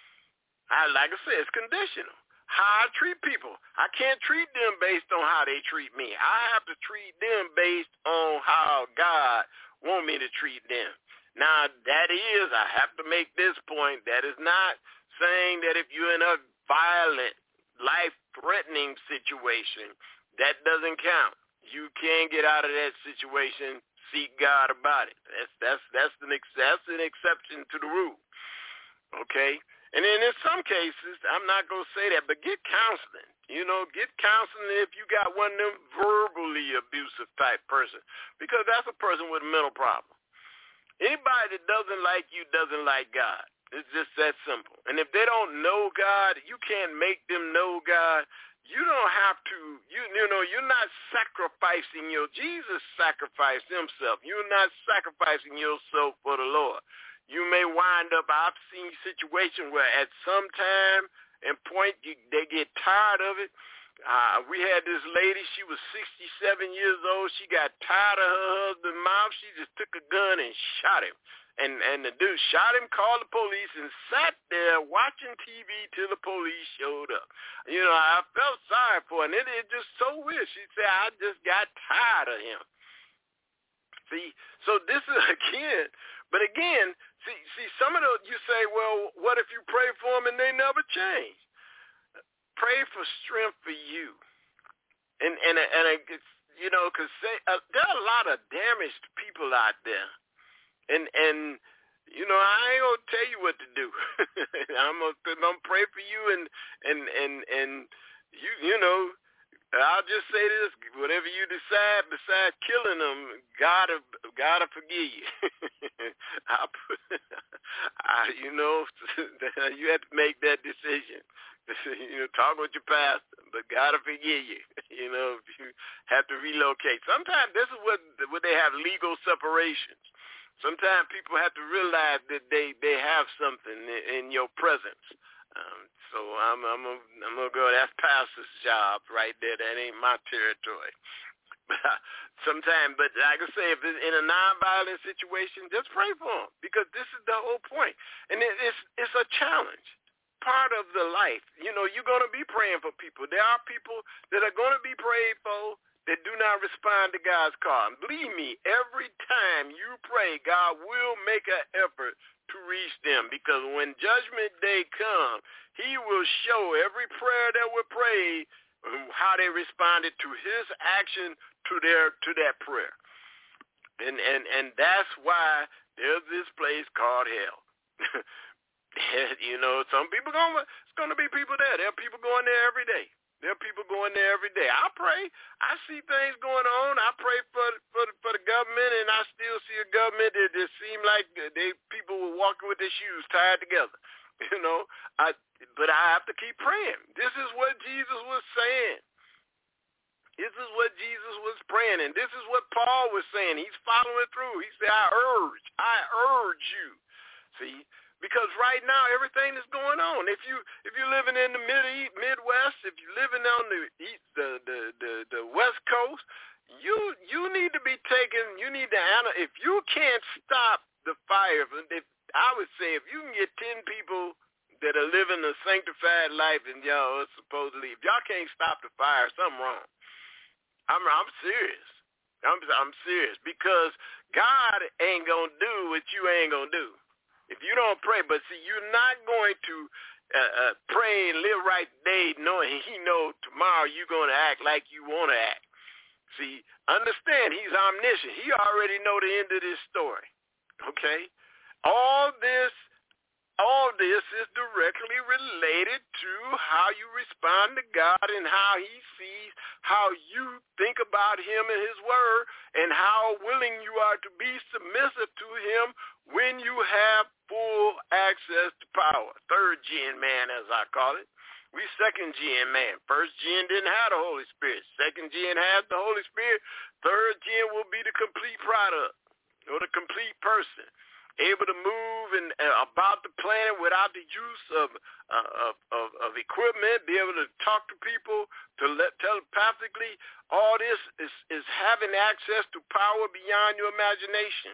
I, like I said, it's conditional. How I treat people, I can't treat them based on how they treat me. I have to treat them based on how God wants me to treat them. Now, that is, I have to make this point, that is not saying that if you're in a violent, life-threatening situation, that doesn't count. You can get out of that situation. Seek God about it. That's that's that's an that's an exception to the rule. Okay, and then in some cases, I'm not gonna say that, but get counseling. You know, get counseling if you got one of them verbally abusive type person, because that's a person with a mental problem. Anybody that doesn't like you doesn't like God. It's just that simple. And if they don't know God, you can't make them know God. You don't have to, you you know, you're not sacrificing your, Jesus sacrificed himself. You're not sacrificing yourself for the Lord. You may wind up, I've seen situations where at some time and point you, they get tired of it. Uh, we had this lady, she was sixty-seven years old. She got tired of her husband's mouth. She just took a gun and shot him. And and the dude shot him, called the police, and sat there watching T V till the police showed up. You know, I felt sorry for her, and it, it just so weird. She said, I just got tired of him. See, so this is, again, but again, see, see, some of those, you say, well, what if you pray for them and they never change? Pray for strength for you. And, and, and it's, you know, because uh, there are a lot of damaged people out there. And and you know, I ain't gonna tell you what to do. I'm gonna, I'm gonna pray for you, and and and and you, you know, I'll just say this: whatever you decide, besides killing them, God, God will forgive you. I, I, you know, you have to make that decision. You know, talk with your pastor, but God will forgive you. You know, if you have to relocate. Sometimes this is what what they have legal separations. Sometimes people have to realize that they, they have something in your presence. Um, so I'm I'm a, I'm gonna go. That's pastor's job right there. That ain't my territory. Sometimes, but like I say, if it's in a nonviolent situation, just pray for them, because this is the whole point, and it, it's it's a challenge. Part of the life, you know, you're going to be praying for people. There are people that are going to be prayed for that do not respond to God's call. And believe me, every time you pray, God will make an effort to reach them, because when judgment day comes, he will show every prayer that was prayed how they responded to his action to their to that prayer. And and and that's why there's this place called hell. You know, some people going it's going to be people there. There are people going there every day. There are people going there every day. I pray. I see things going on. I pray for for for the government, and I still see a government that, that seem like they people were walking with their shoes tied together. You know, I but I have to keep praying. This is what Jesus was saying. This is what Jesus was praying, and this is what Paul was saying. He's following through. He said, "I urge, I urge you." See. Because right now everything is going on. If you if you're living in the mid Midwest, if you're living on the east, the, the the the West Coast, you you need to be taken. You need to analyze. If you can't stop the fire, if, I would say if you can get ten people that are living a sanctified life, and y'all supposedly, if y'all can't stop the fire, something wrong. I'm I'm serious. I'm I'm serious, because God ain't gonna do what you ain't gonna do. If you don't pray, but see, you're not going to uh, uh, pray and live right today knowing he know tomorrow you're going to act like you want to act. See, understand he's omniscient. He already know the end of this story, okay? All this, all this is directly related to how you respond to God and how he sees, how you think about him and his word, and how willing you are to be submissive to him when you have full access to power. Third gen man, as I call it. We second gen man. First gen didn't have the Holy Spirit. Second gen has the Holy Spirit. Third gen will be the complete product, or the complete person, able to move and uh, about the planet without the use of, uh, of, of of equipment, be able to talk to people, to let telepathically. All this is, is having access to power beyond your imagination.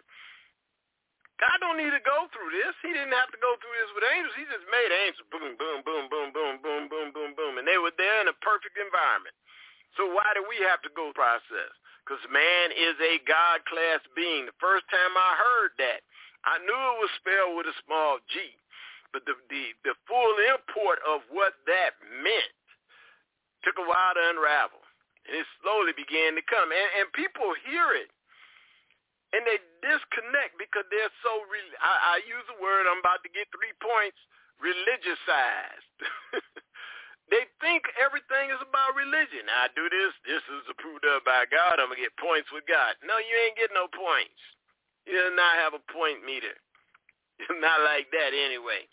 God don't need to go through this. He didn't have to go through this with angels. He just made angels. Boom, boom, boom, boom, boom, boom, boom, boom, boom. And they were there in a perfect environment. So why do we have to go through the process? Because man is a God-class being. The first time I heard that, I knew it was spelled with a small g. But the, the, the full import of what that meant took a while to unravel. And it slowly began to come. And, and people hear it. And they disconnect because they're so, re- I, I use the word, I'm about to get three points, religiousized. They think everything is about religion. I do this, this is approved of by God, I'm going to get points with God. No, you ain't getting no points. You do not have a point meter. Not like that anyway.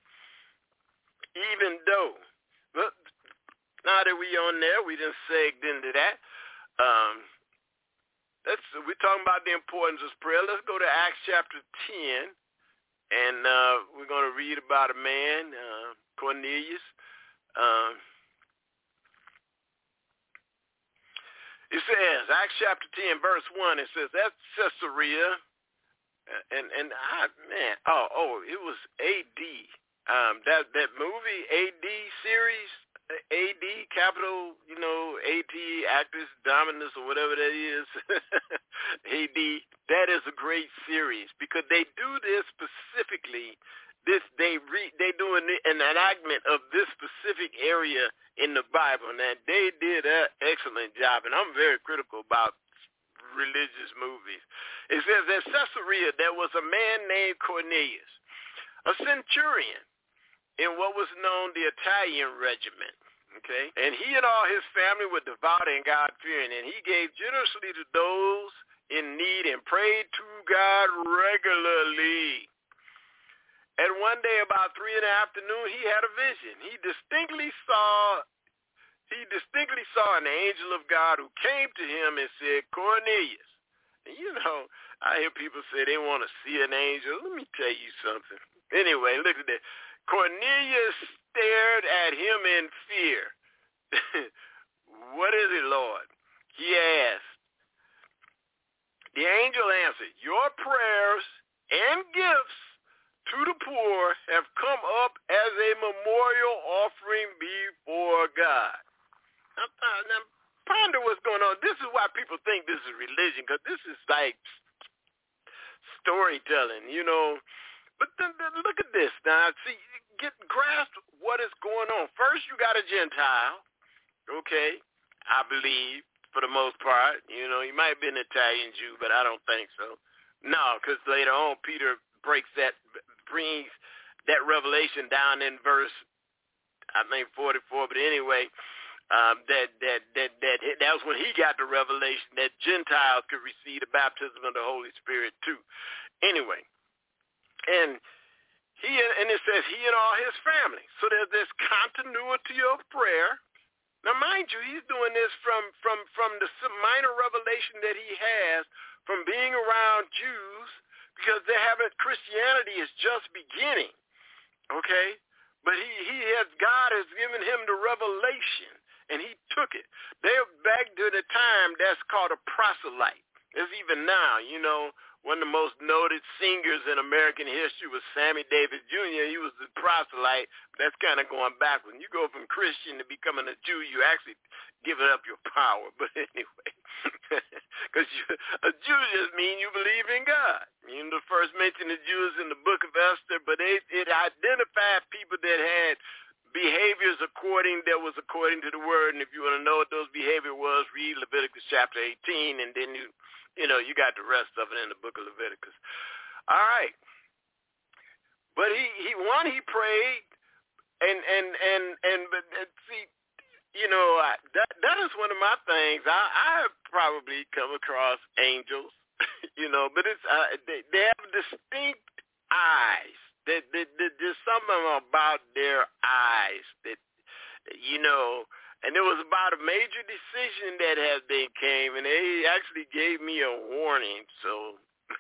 Even though, look, now that we on there, we done segged into that. Um, Let's, we're talking about the importance of prayer. Let's go to Acts chapter ten, and uh, we're going to read about a man, uh, Cornelius. Um, it says, Acts chapter ten, verse one, it says, at Caesarea, and, and I, man, oh, oh, it was A D. Um, that, that movie, A D series, A D, capital, you know, A T, Actus Dominus, or whatever that is, A D, that is a great series, because they do this specifically, this, they re, they do an, an enactment of this specific area in the Bible, and they did an excellent job, and I'm very critical about religious movies. It says, at Caesarea, there was a man named Cornelius, a centurion in what was known the Italian regiment. Okay, and he and all his family were devout and God-fearing, and he gave generously to those in need and prayed to God regularly. And one day about three in the afternoon, he had a vision. He distinctly saw, he distinctly saw an angel of God who came to him and said, Cornelius. And you know, I hear people say they want to see an angel. Let me tell you something. Anyway, look at that. Cornelius stared at him in fear. What is it, Lord? He asked. The angel answered, your prayers and gifts to the poor have come up as a memorial offering before God. Now, now ponder what's going on. This is why people think this is religion, because this is like storytelling, you know. But then, then look at this now. See, get grasp what is going on. First, you got a Gentile, okay, I believe, for the most part. You know, he might be an Italian Jew, but I don't think so. No, because later on, Peter breaks that, brings that revelation down in verse, I think, forty-four. But anyway, um, that, that, that, that, that was when he got the revelation that Gentiles could receive the baptism of the Holy Spirit too. Anyway. And he and it says he and all his family. So there's this continuity of prayer. Now, mind you, he's doing this from, from, from the minor revelation that he has from being around Jews, because they haven't, Christianity is just beginning, okay? But he, he has, God has given him the revelation, and he took it. They're back to the time that's called a proselyte. It's even now, you know. One of the most noted singers in American history was Sammy Davis Junior He was a proselyte. That's kind of going backwards. When you go from Christian to becoming a Jew, you actually giving up your power. But anyway, because a Jew just means you believe in God. You know, the first mention of Jews in the book of Esther, but it, it identified people that had behaviors according that was according to the word. And if you want to know what those behavior was, read Leviticus chapter eighteen, and then you you know you got the rest of it in the book of Leviticus. All right, but he he one he prayed, and and and and but and see, you know I, that that is one of my things. I I have probably come across angels, you know, but it's uh, they they have distinct eyes. That, that, that there's something about their eyes that, you know, and it was about a major decision that had been came, and they actually gave me a warning. So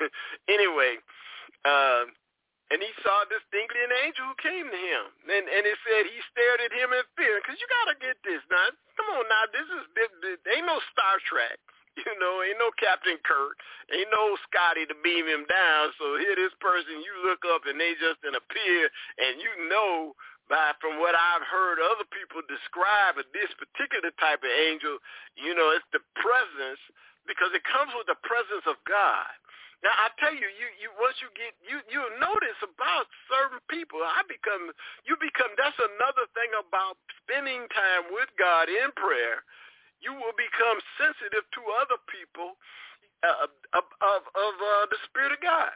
anyway, uh, and he saw distinctly an angel who came to him, and, and it said he stared at him in fear, because you got to get this now. Come on now, this is, this, this, ain't no Star Trek. You know, ain't no Captain Kirk, ain't no Scotty to beam him down. So here this person, you look up and they just appear, and you know by from what I've heard other people describe of this particular type of angel, you know, it's the presence, because it comes with the presence of God. Now I tell you, you, you once you get you you notice about certain people, I become you become. That's another thing about spending time with God in prayer. You will become sensitive to other people uh, of, of, of uh, the Spirit of God.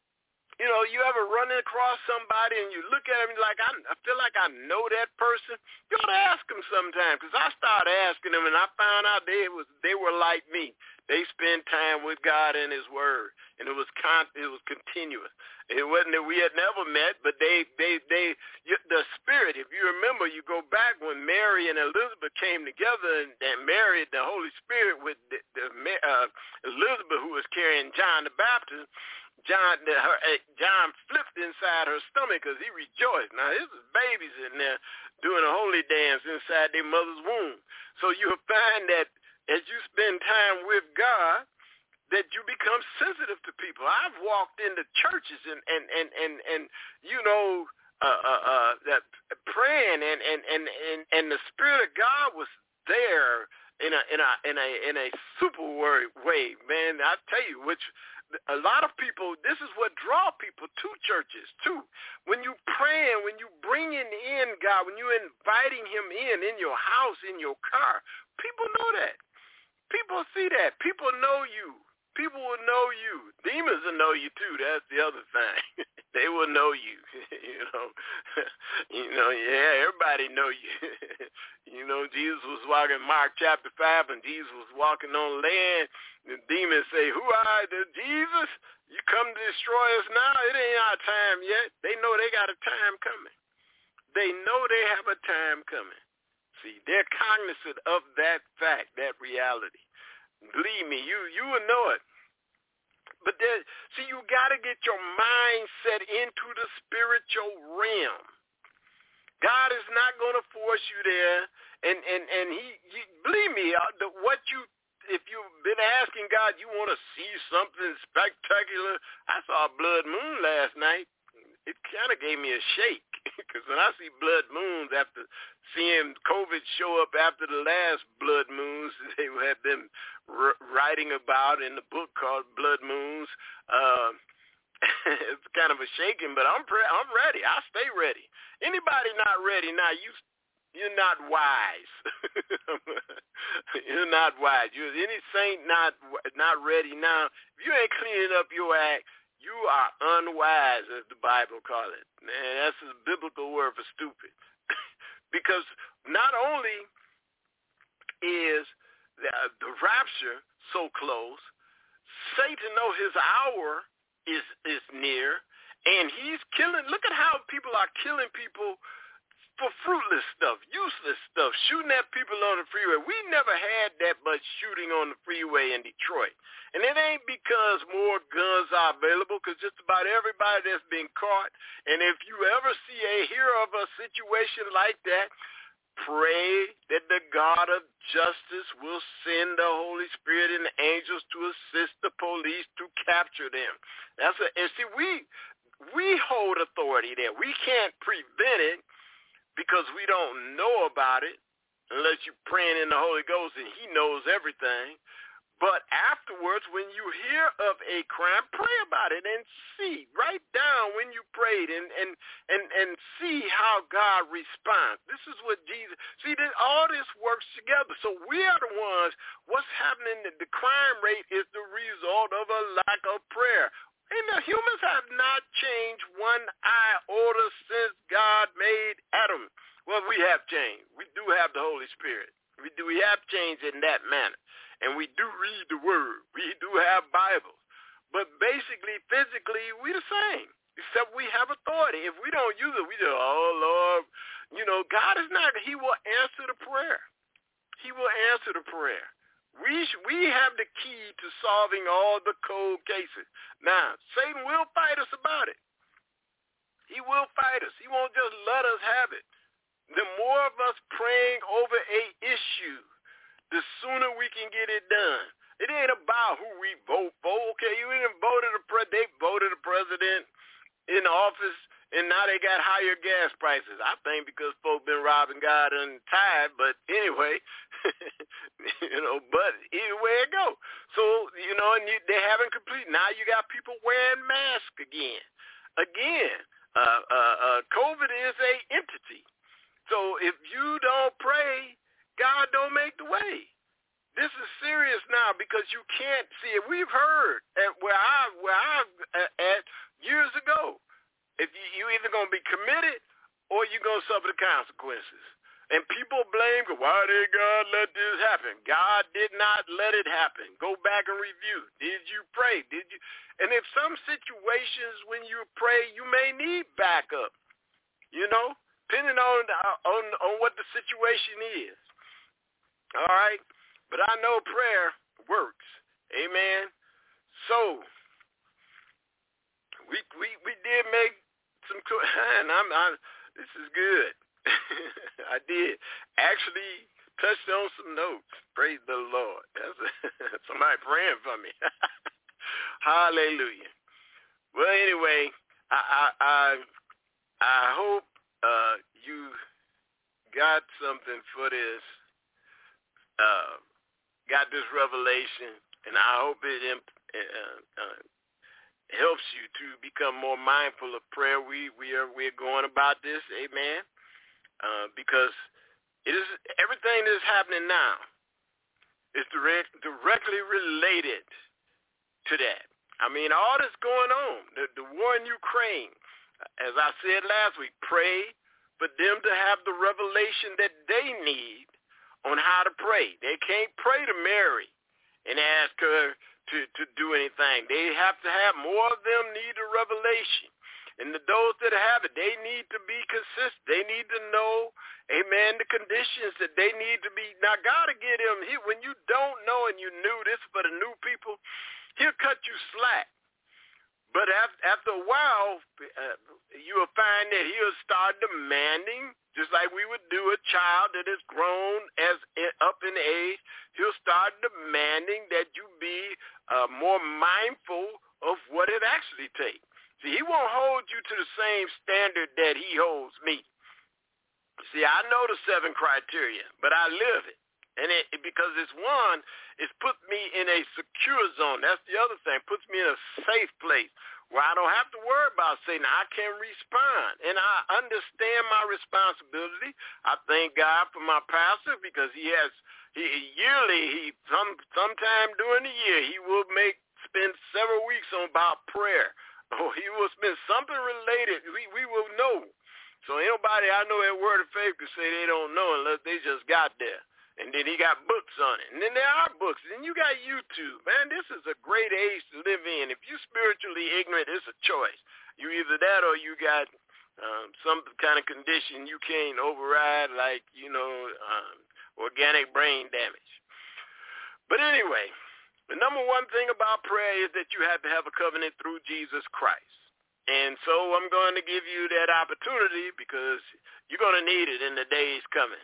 You know, you ever run across somebody and you look at them like, I, I feel like I know that person? You ought to ask them sometime, because I started asking them and I found out they was they were like me. They spend time with God and His Word, and it was con- it was continuous. It wasn't that we had never met, but they they they the Spirit. If you remember, you go back when Mary and Elizabeth came together, and, and Mary, the Holy Spirit, with the, the uh, Elizabeth, who was carrying John the Baptist. John, the, her, uh, John flipped inside her stomach because he rejoiced. Now, this is babies in there doing a holy dance inside their mother's womb. So you'll find that as you spend time with God, that you become sensitive to people. I've walked into churches and, and, and, and, and you know, uh, uh, uh, that praying, and, and, and, and, and the Spirit of God was there in a, in a, in a, in a super way, man. I tell you, which a lot of people, this is what draw people to churches too. When you praying, when you bringing in God, when you inviting Him in, in your house, in your car, people know that. People see that. People know you. people will know you. Demons will know you too. That's the other thing. They will know you. you know, you know. Yeah, everybody know you. You know, Jesus was walking Mark chapter five, and Jesus was walking on land. The demons say, "Who are you, Jesus? You come to destroy us now? It ain't our time yet." They know they got a time coming. They know they have a time coming. See, they're cognizant of that fact, that reality. Believe me, you you will know it. But there, see, you got to get your mindset into the spiritual realm. God is not going to force you there, and and and he, he believe me, the, what you if you've been asking God, you want to see something spectacular. I saw a blood moon last night. It kind of gave me a shake, because when I see blood moons after seeing COVID show up after the last blood moons they have been r- writing about in the book called Blood Moons, uh, it's kind of a shaking, but I'm pre- I'm ready. I stay ready. Anybody not ready now, you you're not wise. You're not wise. You're any saint not not ready now. If you ain't cleaning up your act, you are unwise, as the Bible calls it. Man, that's a biblical word for stupid. Because not only is the, the rapture so close, Satan knows his hour is is near, and he's killing. Look at how people are killing people for fruitless stuff, useless stuff, shooting at people on the freeway. We never had that much shooting on the freeway in Detroit. And it ain't because more guns are available, because just about everybody that's been caught. And if you ever see a hear of a situation like that, pray that the God of justice will send the Holy Spirit and the angels to assist the police to capture them. That's a, and see, we we hold authority there. We can't prevent it, because we don't know about it unless you're praying in the Holy Ghost and he knows everything. But afterwards, when you hear of a crime, pray about it and see. Write down when you prayed and and, and, and see how God responds. This is what Jesus, see, this, all this works together. So we are the ones, what's happening, the crime rate is the result of a lack of prayer. And the humans have not changed one iota since God made Adam. Well, we have changed. We do have the Holy Spirit. We do. We have changed in that manner. And we do read the Word. We do have Bibles. But basically, physically, we're the same, except we have authority. If we don't use it, we just, oh, Lord. You know, God is not. He will answer the prayer. He will answer the prayer. We sh- we have the key to solving all the cold cases. Now, Satan will fight us about it. He will fight us. He won't just let us have it. The more of us praying over a issue, the sooner we can get it done. It ain't about who we vote for. Okay, you didn't vote the pre- they voted the president in office, and now they got higher gas prices. I think because folk been robbing God and tithe, but anyway, you know, but either way it go. So, you know, and you, they haven't complete. Now you got people wearing masks again. Again, uh, uh, uh, COVID is a entity. So if you don't pray, God don't make the way. This is serious now, because you can't see it. We've heard at where I where I'm at years ago. If you, you either gonna be committed or you're gonna suffer the consequences. And people blame, why did God let this happen? God did not let it happen. Go back and review. Did you pray? Did you? And if some situations when you pray, you may need backup. You know, depending on on on what the situation is. All right. But I know prayer works. Amen. So we we, we did make some cool, and I'm I, this is good. I did actually touched on some notes. Praise the Lord. That's a, somebody praying for me. Hallelujah. Well, anyway, I I I, I hope uh, you got something for this. Uh, got this revelation, and I hope it uh, uh, helps you to become more mindful of prayer. We we are we're going about this, amen. Uh, because it is everything that is happening now is direct, directly related to that. I mean, all that's going on, the, the war in Ukraine, as I said last week, pray for them to have the revelation that they need on how to pray. They can't pray to Mary and ask her to, to do anything. They have to have, more of them need a revelation. And the, those that have it, they need to be consistent. They need to know, amen, the conditions that they need to be. Now, God will get them. He, when you don't know and you knew this for the new people, he'll cut you slack. But after, after a while, uh, you will find that he'll start demanding, just like we would do a child that is grown as up in age. He'll start demanding that you be uh, more mindful of what it actually takes. See, he won't hold you to the same standard that he holds me. See, I know the seven criteria, but I live it. And it, because it's one, it's put me in a secure zone. That's the other thing. It puts me in a safe place where I don't have to worry about saying I can respond. And I understand my responsibility. I thank God for my pastor because he has, he yearly, he some sometime during the year, he will make, spend several weeks on about prayer. Oh, he will spend something related. We we will know. So anybody I know at Word of Faith can say they don't know unless they just got there. And then he got books on it. And then there are books. And you got YouTube. Man, this is a great age to live in. If you're spiritually ignorant, it's a choice. You either that or you got um, some kind of condition you can't override, like, you know, um, organic brain damage. But anyway, the number one thing about prayer is that you have to have a covenant through Jesus Christ. And so I'm going to give you that opportunity because you're going to need it in the days coming.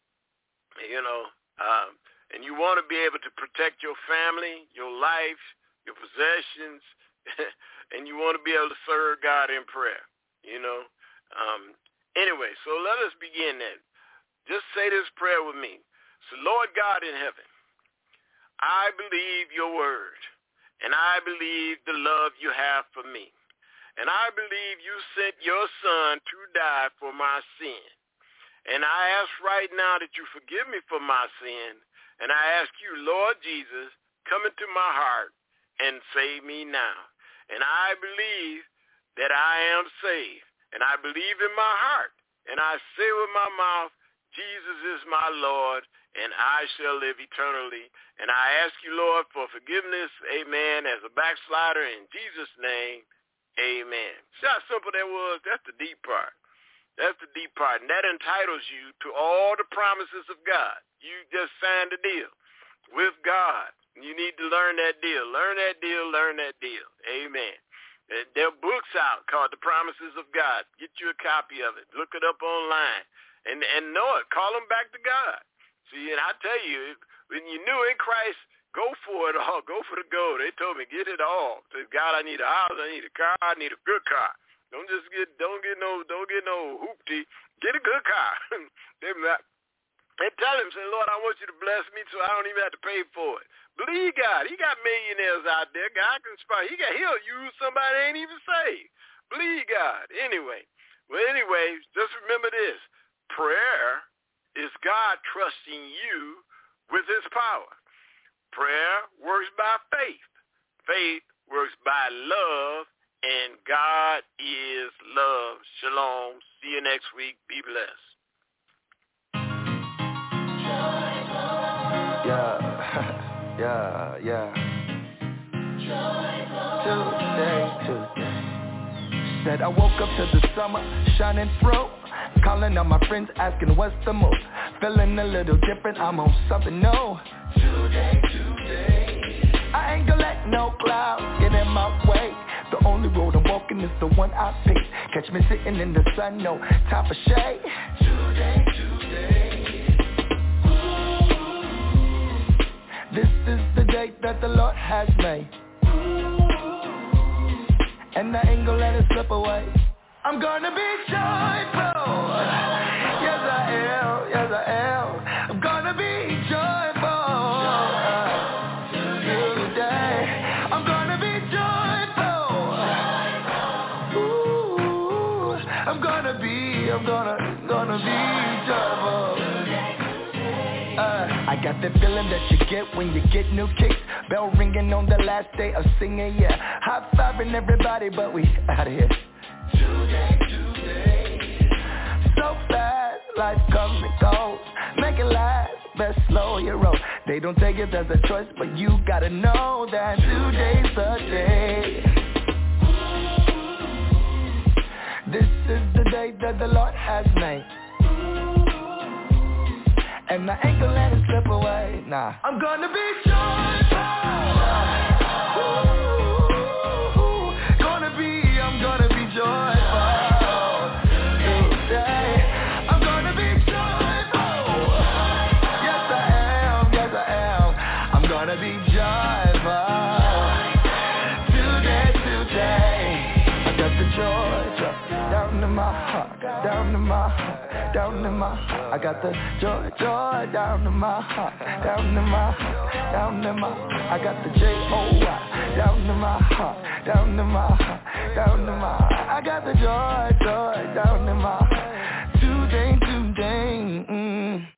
You know, um, and you want to be able to protect your family, your life, your possessions, and you want to be able to serve God in prayer, you know. Um, anyway, so let us begin then. Just say this prayer with me. So, Lord God in heaven, I believe your word, and I believe the love you have for me. And I believe you sent your son to die for my sin. And I ask right now that you forgive me for my sin. And I ask you, Lord Jesus, come into my heart and save me now. And I believe that I am saved. And I believe in my heart. And I say with my mouth, Jesus is my Lord, and I shall live eternally. And I ask you, Lord, for forgiveness, amen, as a backslider in Jesus' name, amen. See how simple that was? That's the deep part. That's the deep part. And that entitles you to all the promises of God. You just signed a deal with God. You need to learn that deal. Learn that deal, learn that deal. Amen. There are books out called The Promises of God. Get you a copy of it. Look it up online. And and know it. Call them back to God. See, and I tell you, when you knew in Christ, go for it all. Go for the gold. They told me, get it all. Say, God, I need a house. I need a car. I need a good car. Don't just get, don't get no, don't get no hoopty. Get a good car. they, they tell him, say, Lord, I want you to bless me so I don't even have to pay for it. Believe God. He got millionaires out there. God can inspire. He got, he'll use somebody that ain't even saved. Believe God. Anyway. Well, anyway, just remember this. Prayer is God trusting you with his power. Prayer works by faith. Faith works by love, and God is love. Shalom. See you next week. Be blessed. Yeah, yeah, yeah. Tuesday, Tuesday. Said I woke up to the summer shining through. Calling on my friends, asking what's the move. Feeling a little different, I'm on something new. Today, today. I ain't gonna let no clouds get in my way. The only road I'm walking is the one I pick. Catch me sitting in the sun, no time for shade. Today, today. Ooh. This is the day that the Lord has made. Ooh. And I ain't gonna let it slip away. I'm gonna be joyful. Yes I am, yes I am. I'm gonna be joyful. Today, I'm gonna be joyful. Ooh, I'm gonna be, I'm gonna, gonna be joyful. Uh, I Got that feeling that you get when you get new kicks. Bell ringing on the last day of singing, yeah. High fiving everybody, but we out of here. Today, today. So fast, life comes and goes. Make it last, best slow your roll. They don't take it as a choice, but you gotta know that today's the day. This is the day that the Lord has made, and I ain't gonna let it slip away, nah. I'm gonna be joyful. Ooh, gonna be, I'm gonna be joyful today. I'm gonna be joyful. Yes I am, yes I am. I'm gonna be joyful today, today. I got the joy, joy down in my heart, down in my heart. Down in my heart, I got the joy, joy down in my heart, down in my heart, down in my heart, I got the J O Y down in my heart, down in my heart, down in my heart, I got the joy, joy down in my heart, today, today, mm.